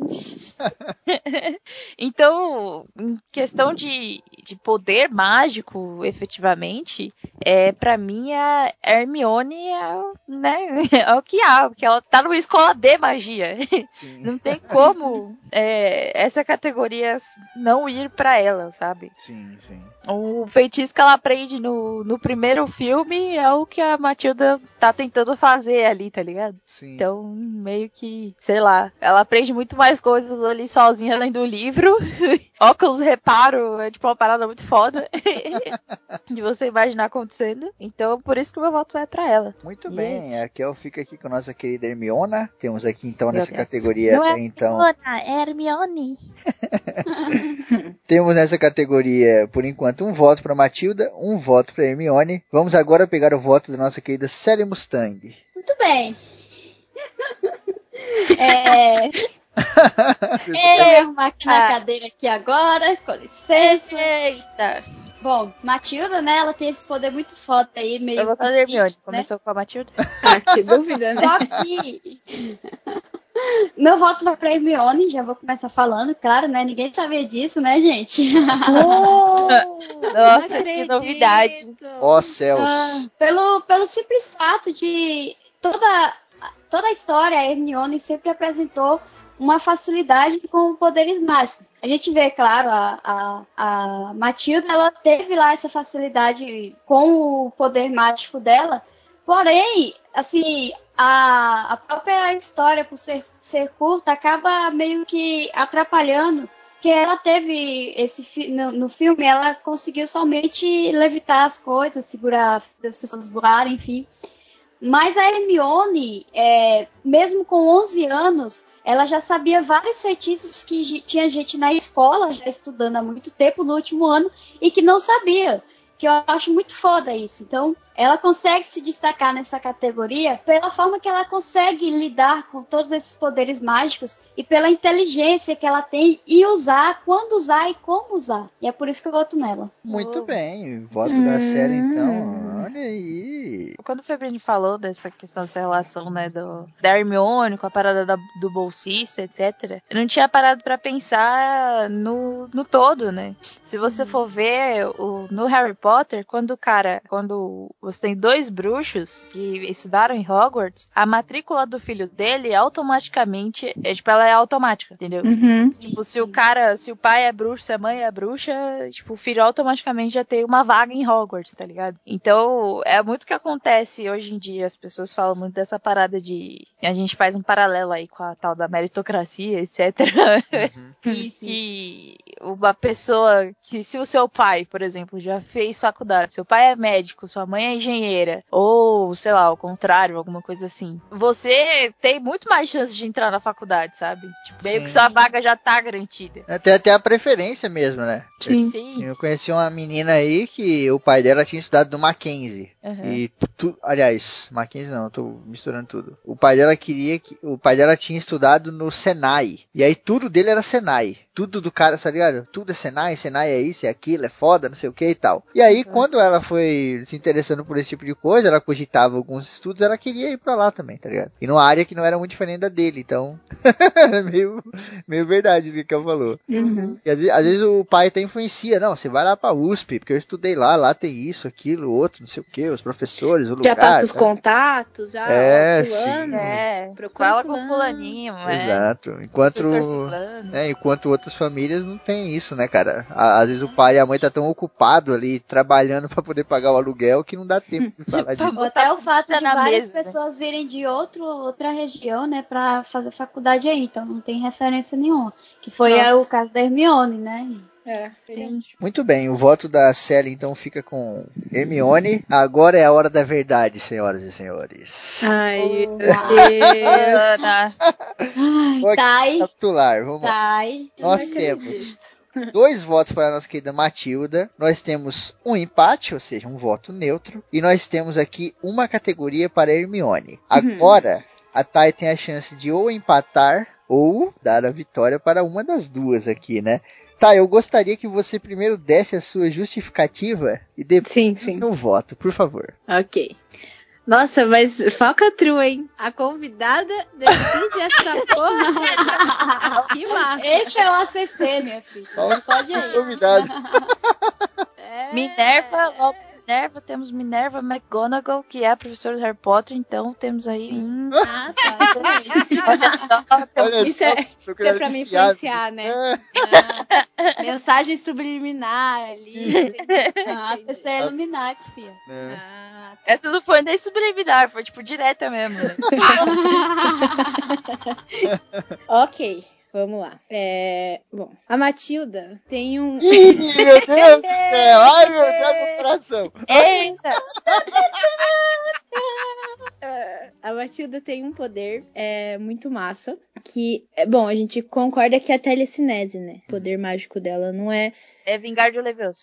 Então, em questão de poder mágico, efetivamente, pra mim a Hermione é o que há, porque ela tá numa escola de magia. Sim. Não tem como essa categoria não ir pra ela, sabe? Sim, sim. O feitiço que ela aprende no primeiro filme é o que a Matilda tá tentando fazer ali, tá ligado? Sim. Então, meio que, sei lá, ela aprende muito mais coisas ali sozinha além do livro. Óculos reparo é tipo uma parada muito foda de você imaginar acontecendo. Então, por isso que o meu voto vai pra ela. Muito bem, a Kel fica aqui com a nossa querida Hermiona. Temos aqui então nessa Deus. categoria Não é então. Hermiona, é Hermione. Temos nessa categoria, por enquanto, um voto para Matilda, um voto para Hermione. Vamos agora pegar o voto da nossa querida Sally Mustang. Muito bem. Eu vou arrumar aqui na cadeira aqui agora, com licença. Eita. Bom, Matilda, né, ela tem esse poder muito foda aí, meio Eu vou fazer Hermione. né? Começou com a Matilda. Que dúvida, né? Só que meu voto vai pra Hermione, já vou começar falando, claro, né? Ninguém sabia disso, né, gente? Nossa, que novidade. Ó céus. Pelo simples fato de toda a história, a Hermione sempre apresentou uma facilidade com poderes mágicos. A gente vê, claro, a Matilda, ela teve lá essa facilidade com o poder mágico dela, porém, assim, a própria história, por ser curta, acaba meio que atrapalhando que ela teve no filme, ela conseguiu somente levitar as coisas, segurar as pessoas voarem, enfim. Mas a Hermione, mesmo com 11 anos, ela já sabia vários feitiços que tinha gente na escola já estudando há muito tempo, no último ano, e que não sabia. Que eu acho muito foda isso. Então, ela consegue se destacar nessa categoria pela forma que ela consegue lidar com todos esses poderes mágicos e pela inteligência que ela tem e usar, quando usar e como usar. E é por isso que eu voto nela. Muito bem, voto da série então. Olha aí. Quando o Febrini falou dessa questão dessa relação, né, da Hermione com a parada do bolsista, etc., eu não tinha parado pra pensar no todo, né? Se você for ver no Harry Potter, quando você tem 2 bruxos que estudaram em Hogwarts, a matrícula do filho dele automaticamente, ela é automática, entendeu? Tipo, se o pai é bruxo, se a mãe é bruxa, tipo, o filho automaticamente já tem uma vaga em Hogwarts, tá ligado? Então, é muito o que acontece hoje em dia, as pessoas falam muito dessa parada de, a gente faz um paralelo aí com a tal da meritocracia, etc. Que uma pessoa que, se o seu pai, por exemplo, já fez faculdade, seu pai é médico, sua mãe é engenheira, ou, sei lá, ao contrário, alguma coisa assim, você tem muito mais chance de entrar na faculdade, sabe? Tipo, meio que sua vaga já tá garantida. Até a preferência mesmo, né? Sim. Eu conheci uma menina aí que o pai dela tinha estudado no Mackenzie. E aliás, Mackenzie não, eu tô misturando tudo. O pai dela tinha estudado no Senai. E aí tudo dele era Senai. Tudo do cara, tá ligado? Tudo é Senai é isso, é aquilo, é foda, não sei o que e tal. E aí, quando ela foi se interessando por esse tipo de coisa, ela cogitava alguns estudos, ela queria ir pra lá também, tá ligado? E numa área que não era muito diferente da dele, então era meio verdade isso que ela falou. E às vezes o pai até influencia, não, você vai lá pra USP, porque eu estudei lá tem isso, aquilo, outro, não sei o que, os professores, o lugar. Já passa os contatos, já, fulano. Fala com fulaninho, Exato. Enquanto outras famílias não tem isso, né, cara? Às vezes o pai e a mãe tá tão ocupado ali, trabalhando pra poder pagar o aluguel, que não dá tempo de falar disso. Até o fato de várias pessoas virem de outra região, né, pra fazer faculdade aí, então não tem referência nenhuma. Que foi o caso da Hermione, né? Sim. Muito bem, o voto da Sally então fica com Hermione. Agora é a hora da verdade, senhoras e senhores. Ai, meu Deus. Capitular, vamos lá. Nós temos 2 votos para a nossa querida Matilda. Nós temos um empate, ou seja, um voto neutro. E nós temos aqui uma categoria para Hermione. Agora, a Thay tem a chance de ou empatar ou dar a vitória para uma das duas aqui, né? Tá, eu gostaria que você primeiro desse a sua justificativa e depois o seu voto, por favor. Ok. Nossa, mas foca true, hein? A convidada decide essa porra. Que massa. Esse é o ACC, minha filha. Pode ir. Convidado. Minerva, temos Minerva McGonagall, que é a professora do Harry Potter, então temos aí Isso é pra me influenciar, né? Mensagem subliminar ali. ACC é Illuminati, filha. Essa não foi nem subliminar, foi tipo direta mesmo. Né? Ok. Vamos lá. Bom, a Matilda tem um... Ih, meu Deus do céu! Ai, meu Deus, meu coração! Eita! A Matilda tem um poder muito massa, que, bom, a gente concorda que é a telecinese, né? O poder mágico dela não é... É vingar de Leviosa.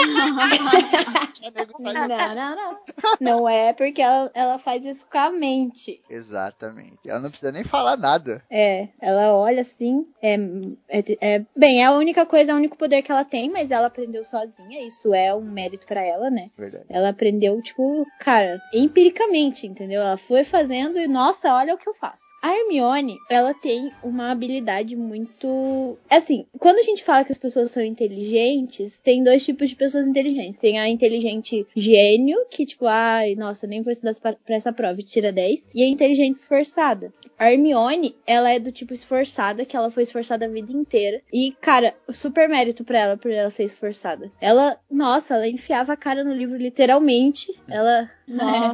Não. Não é porque ela faz isso com a mente. Exatamente. Ela não precisa nem falar nada. Ela olha assim. Bem, é a única coisa, é o único poder que ela tem, mas ela aprendeu sozinha. Isso é um mérito pra ela, né? Verdade. Ela aprendeu, tipo, cara, empiricamente, entendeu? Ela foi fazendo e, nossa, olha o que eu faço. A Hermione, ela tem uma habilidade muito... Assim, quando a gente fala que as pessoas são inteligentes, tem 2 tipos de pessoas inteligentes. Tem a inteligente gênio, que tipo, ai, nossa, nem vou estudar pra essa prova e tira 10. E a inteligente esforçada. A Hermione, ela é do tipo esforçada, que ela foi esforçada a vida inteira. E, cara, super mérito pra ela, por ela ser esforçada. Ela enfiava a cara no livro literalmente. Ela, nossa...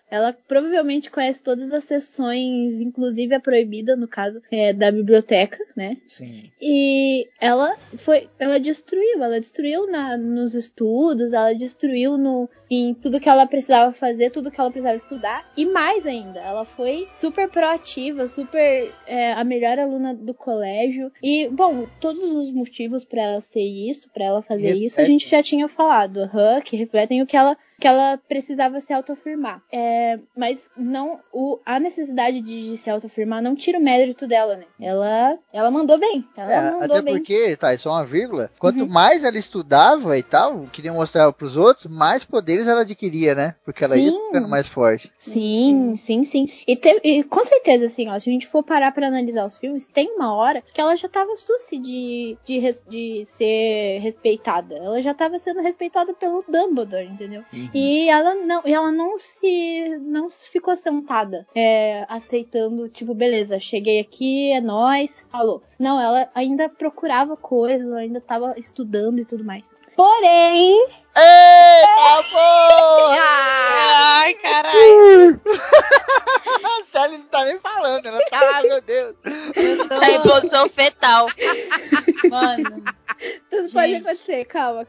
Ela provavelmente conhece todas as sessões, inclusive a proibida, no caso, da biblioteca, né? Sim. E ela destruiu nos estudos, ela destruiu em tudo que ela precisava fazer, tudo que ela precisava estudar, e mais ainda, ela foi super proativa, super a melhor aluna do colégio, e, bom, todos os motivos pra ela ser isso, pra ela fazer isso, a gente já tinha falado, que refletem o que ela precisava se autoafirmar. Mas não a necessidade de se autoafirmar não tira o mérito dela, né? Ela mandou bem. Ela mandou até bem. porque, tá, é só uma vírgula. Quanto mais ela estudava e tal, queria mostrar pros outros, mais poderes ela adquiria, né? Porque ela ia ficando mais forte. Sim. E com certeza, assim, ó, se a gente for parar pra analisar os filmes, tem uma hora que ela já tava suci de ser respeitada. Ela já tava sendo respeitada pelo Dumbledore, entendeu? E ela não se ficou sentada, aceitando, tipo, beleza, cheguei aqui, é nóis, falou. Não, ela ainda procurava coisas, ela ainda tava estudando e tudo mais. Porém... Eita porra! Ai, caralho. A Sally não tá nem falando, ela tá, meu Deus. Tá em posição fetal. Mano. Tudo pode acontecer, calma.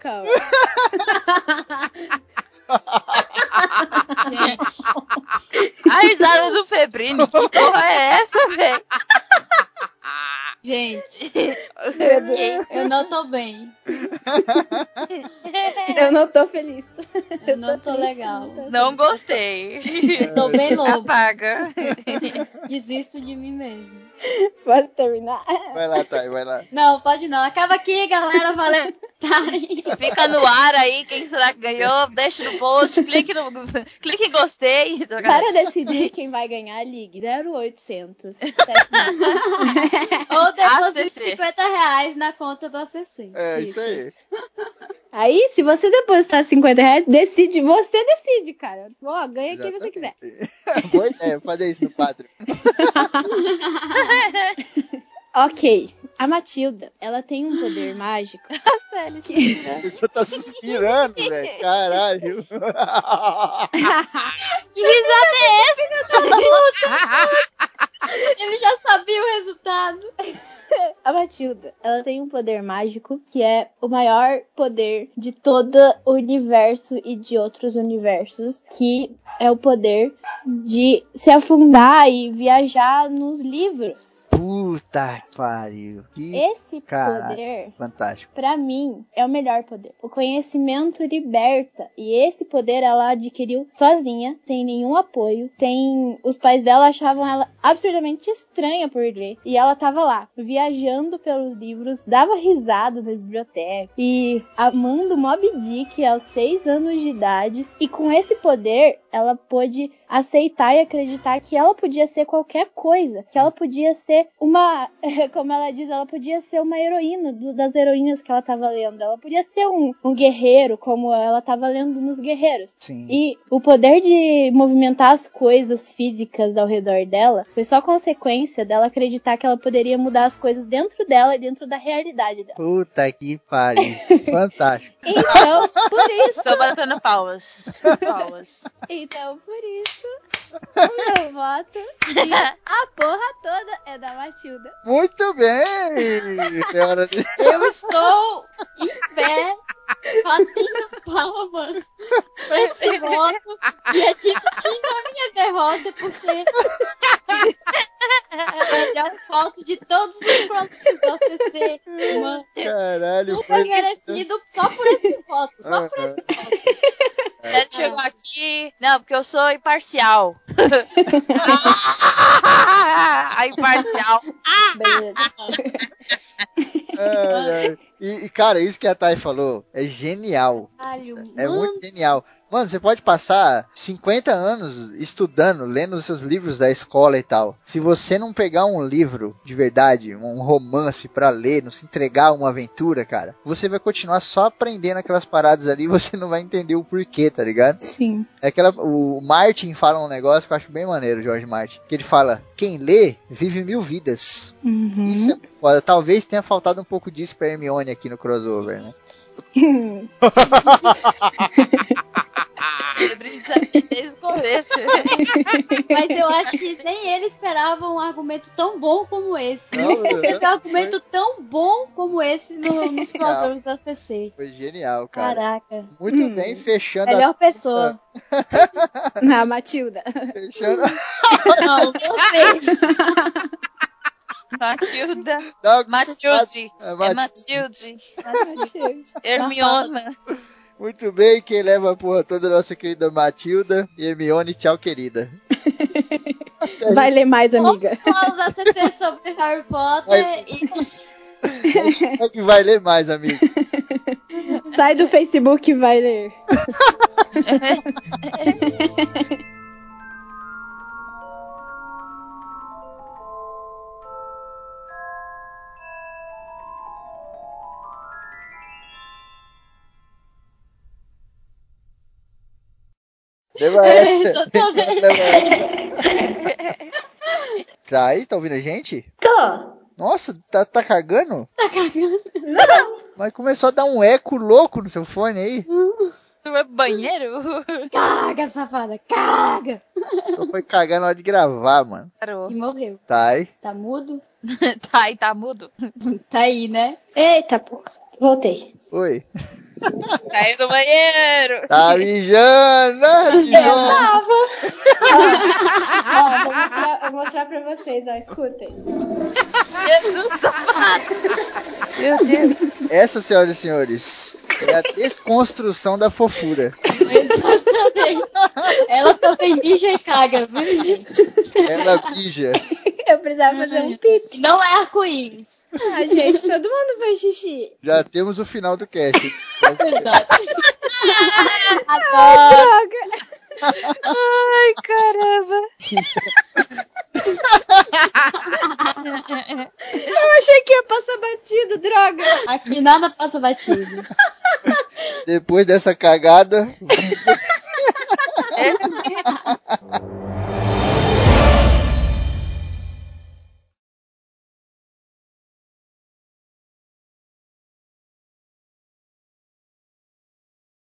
Gente. A risada do Febrini, que porra é essa, velho? Gente, eu não tô bem. Eu não tô feliz. Eu não tô triste, legal. Não gostei. Eu tô bem louco. Apaga. Desisto de mim mesmo. Pode terminar? Vai lá, Thay, vai lá. Não, pode não. Acaba aqui, galera. Valeu. Fica no ar aí, quem será que ganhou? Deixa no post, clique em gostei. Para decidir quem vai ganhar, ligue 0800. Ou deposite ACC. R$50 na conta do ACC. Isso aí. Aí, se você depositar R$50, você decide, cara. Ó, ganha quem você quiser. Boa ideia, fazer isso no Patreon. Ok. A Matilda, ela tem um poder mágico. A Célia A pessoa tá suspirando, velho. Caralho. Que risada é essa? Ele já sabia o resultado. A Matilda, ela tem um poder mágico que é o maior poder de todo o universo e de outros universos, que é o poder de se afundar e viajar nos livros. Puta que pariu. Esse poder, fantástico. Pra mim, é o melhor poder. O conhecimento liberta. E esse poder ela adquiriu sozinha, sem nenhum apoio. Os pais dela achavam ela absurdamente estranha por ler. E ela tava lá, viajando pelos livros, dava risada na biblioteca. E amando Moby Dick aos 6 anos de idade. E com esse poder, ela pôde aceitar e acreditar que ela podia ser qualquer coisa. Que ela podia ser como ela diz, ela podia ser uma heroína das heroínas que ela tava lendo. Ela podia ser um guerreiro, como ela tava lendo nos guerreiros. Sim. E o poder de movimentar as coisas físicas ao redor dela foi só consequência dela acreditar que ela poderia mudar as coisas dentro dela e dentro da realidade dela. Puta que pariu. Fantástico. Então, por isso... Estou batendo palmas. Então, por isso, o meu voto e a porra toda é da Matilda. Muito bem! Eu estou em pé, batendo palmas pra esse voto e admitindo a minha derrota por ter melhor foto de todos os próximos do ACC. Caralho, super merecido só por esse voto. Só por esse voto. Ele chegou aqui. Não, porque eu sou imparcial. A imparcial. Beleza. E, cara, isso que a Thay falou é genial. É muito genial. Mano, você pode passar 50 anos estudando, lendo os seus livros da escola e tal. Se você não pegar um livro de verdade, um romance pra ler, não se entregar a uma aventura, cara, você vai continuar só aprendendo aquelas paradas ali e você não vai entender o porquê, tá ligado? Sim. O Martin fala um negócio que eu acho bem maneiro, George Martin. Que ele fala, quem lê, vive 1000 vidas. Uhum. Isso é muito foda. Talvez tenha faltado um pouco disso pra Hermione aqui no crossover, né? Desde o começo. Mas eu acho que nem ele esperava um argumento tão bom como esse. Não, Nunca teve um argumento tão bom como esse nos crossovers da CC. Foi genial, cara. Caraca. Muito bem, fechando Melhor pessoa. Não, Matilda. Fechando. Não, você. Matilda. Não, Matilde. é É Matilde. Matilde. Hermiona. Muito bem, quem leva a porra toda é a nossa querida Matilda e Hermione, tchau, querida. Vai ler mais, amiga. Vamos falar da CC sobre Harry Potter e... É que vai ler mais, amigo. Sai do Facebook e vai ler. Leva essa. Exatamente. Leva essa. Tá aí? Tá ouvindo a gente? Tô. Nossa, tá cagando? Tá cagando? Mas começou a dar um eco louco no seu fone aí. Tu é banheiro? Caga, safada, caga! Então foi cagar na hora de gravar, mano. Parou. E morreu. Tá aí? Tá mudo? Tá aí, tá mudo? Tá aí, né? Eita, porra. Voltei. Oi. Caiu no banheiro. Tá mijando, né? Mijou. Ó, vou mostrar pra vocês, ó. Escutem. Jesus safado. Meu Deus. Essa, senhoras e senhores, é a desconstrução da fofura. Exatamente. Ela também mija e caga, viu, gente? Ela mija. Eu precisava fazer um pipi. Não é arco-íris. Ah, gente, todo mundo faz xixi. Já temos o final do cast. Verdade. Ai, Adoro. droga. Ai, caramba. Eu achei que ia passar batido, droga. Aqui nada passa batido. Depois dessa cagada,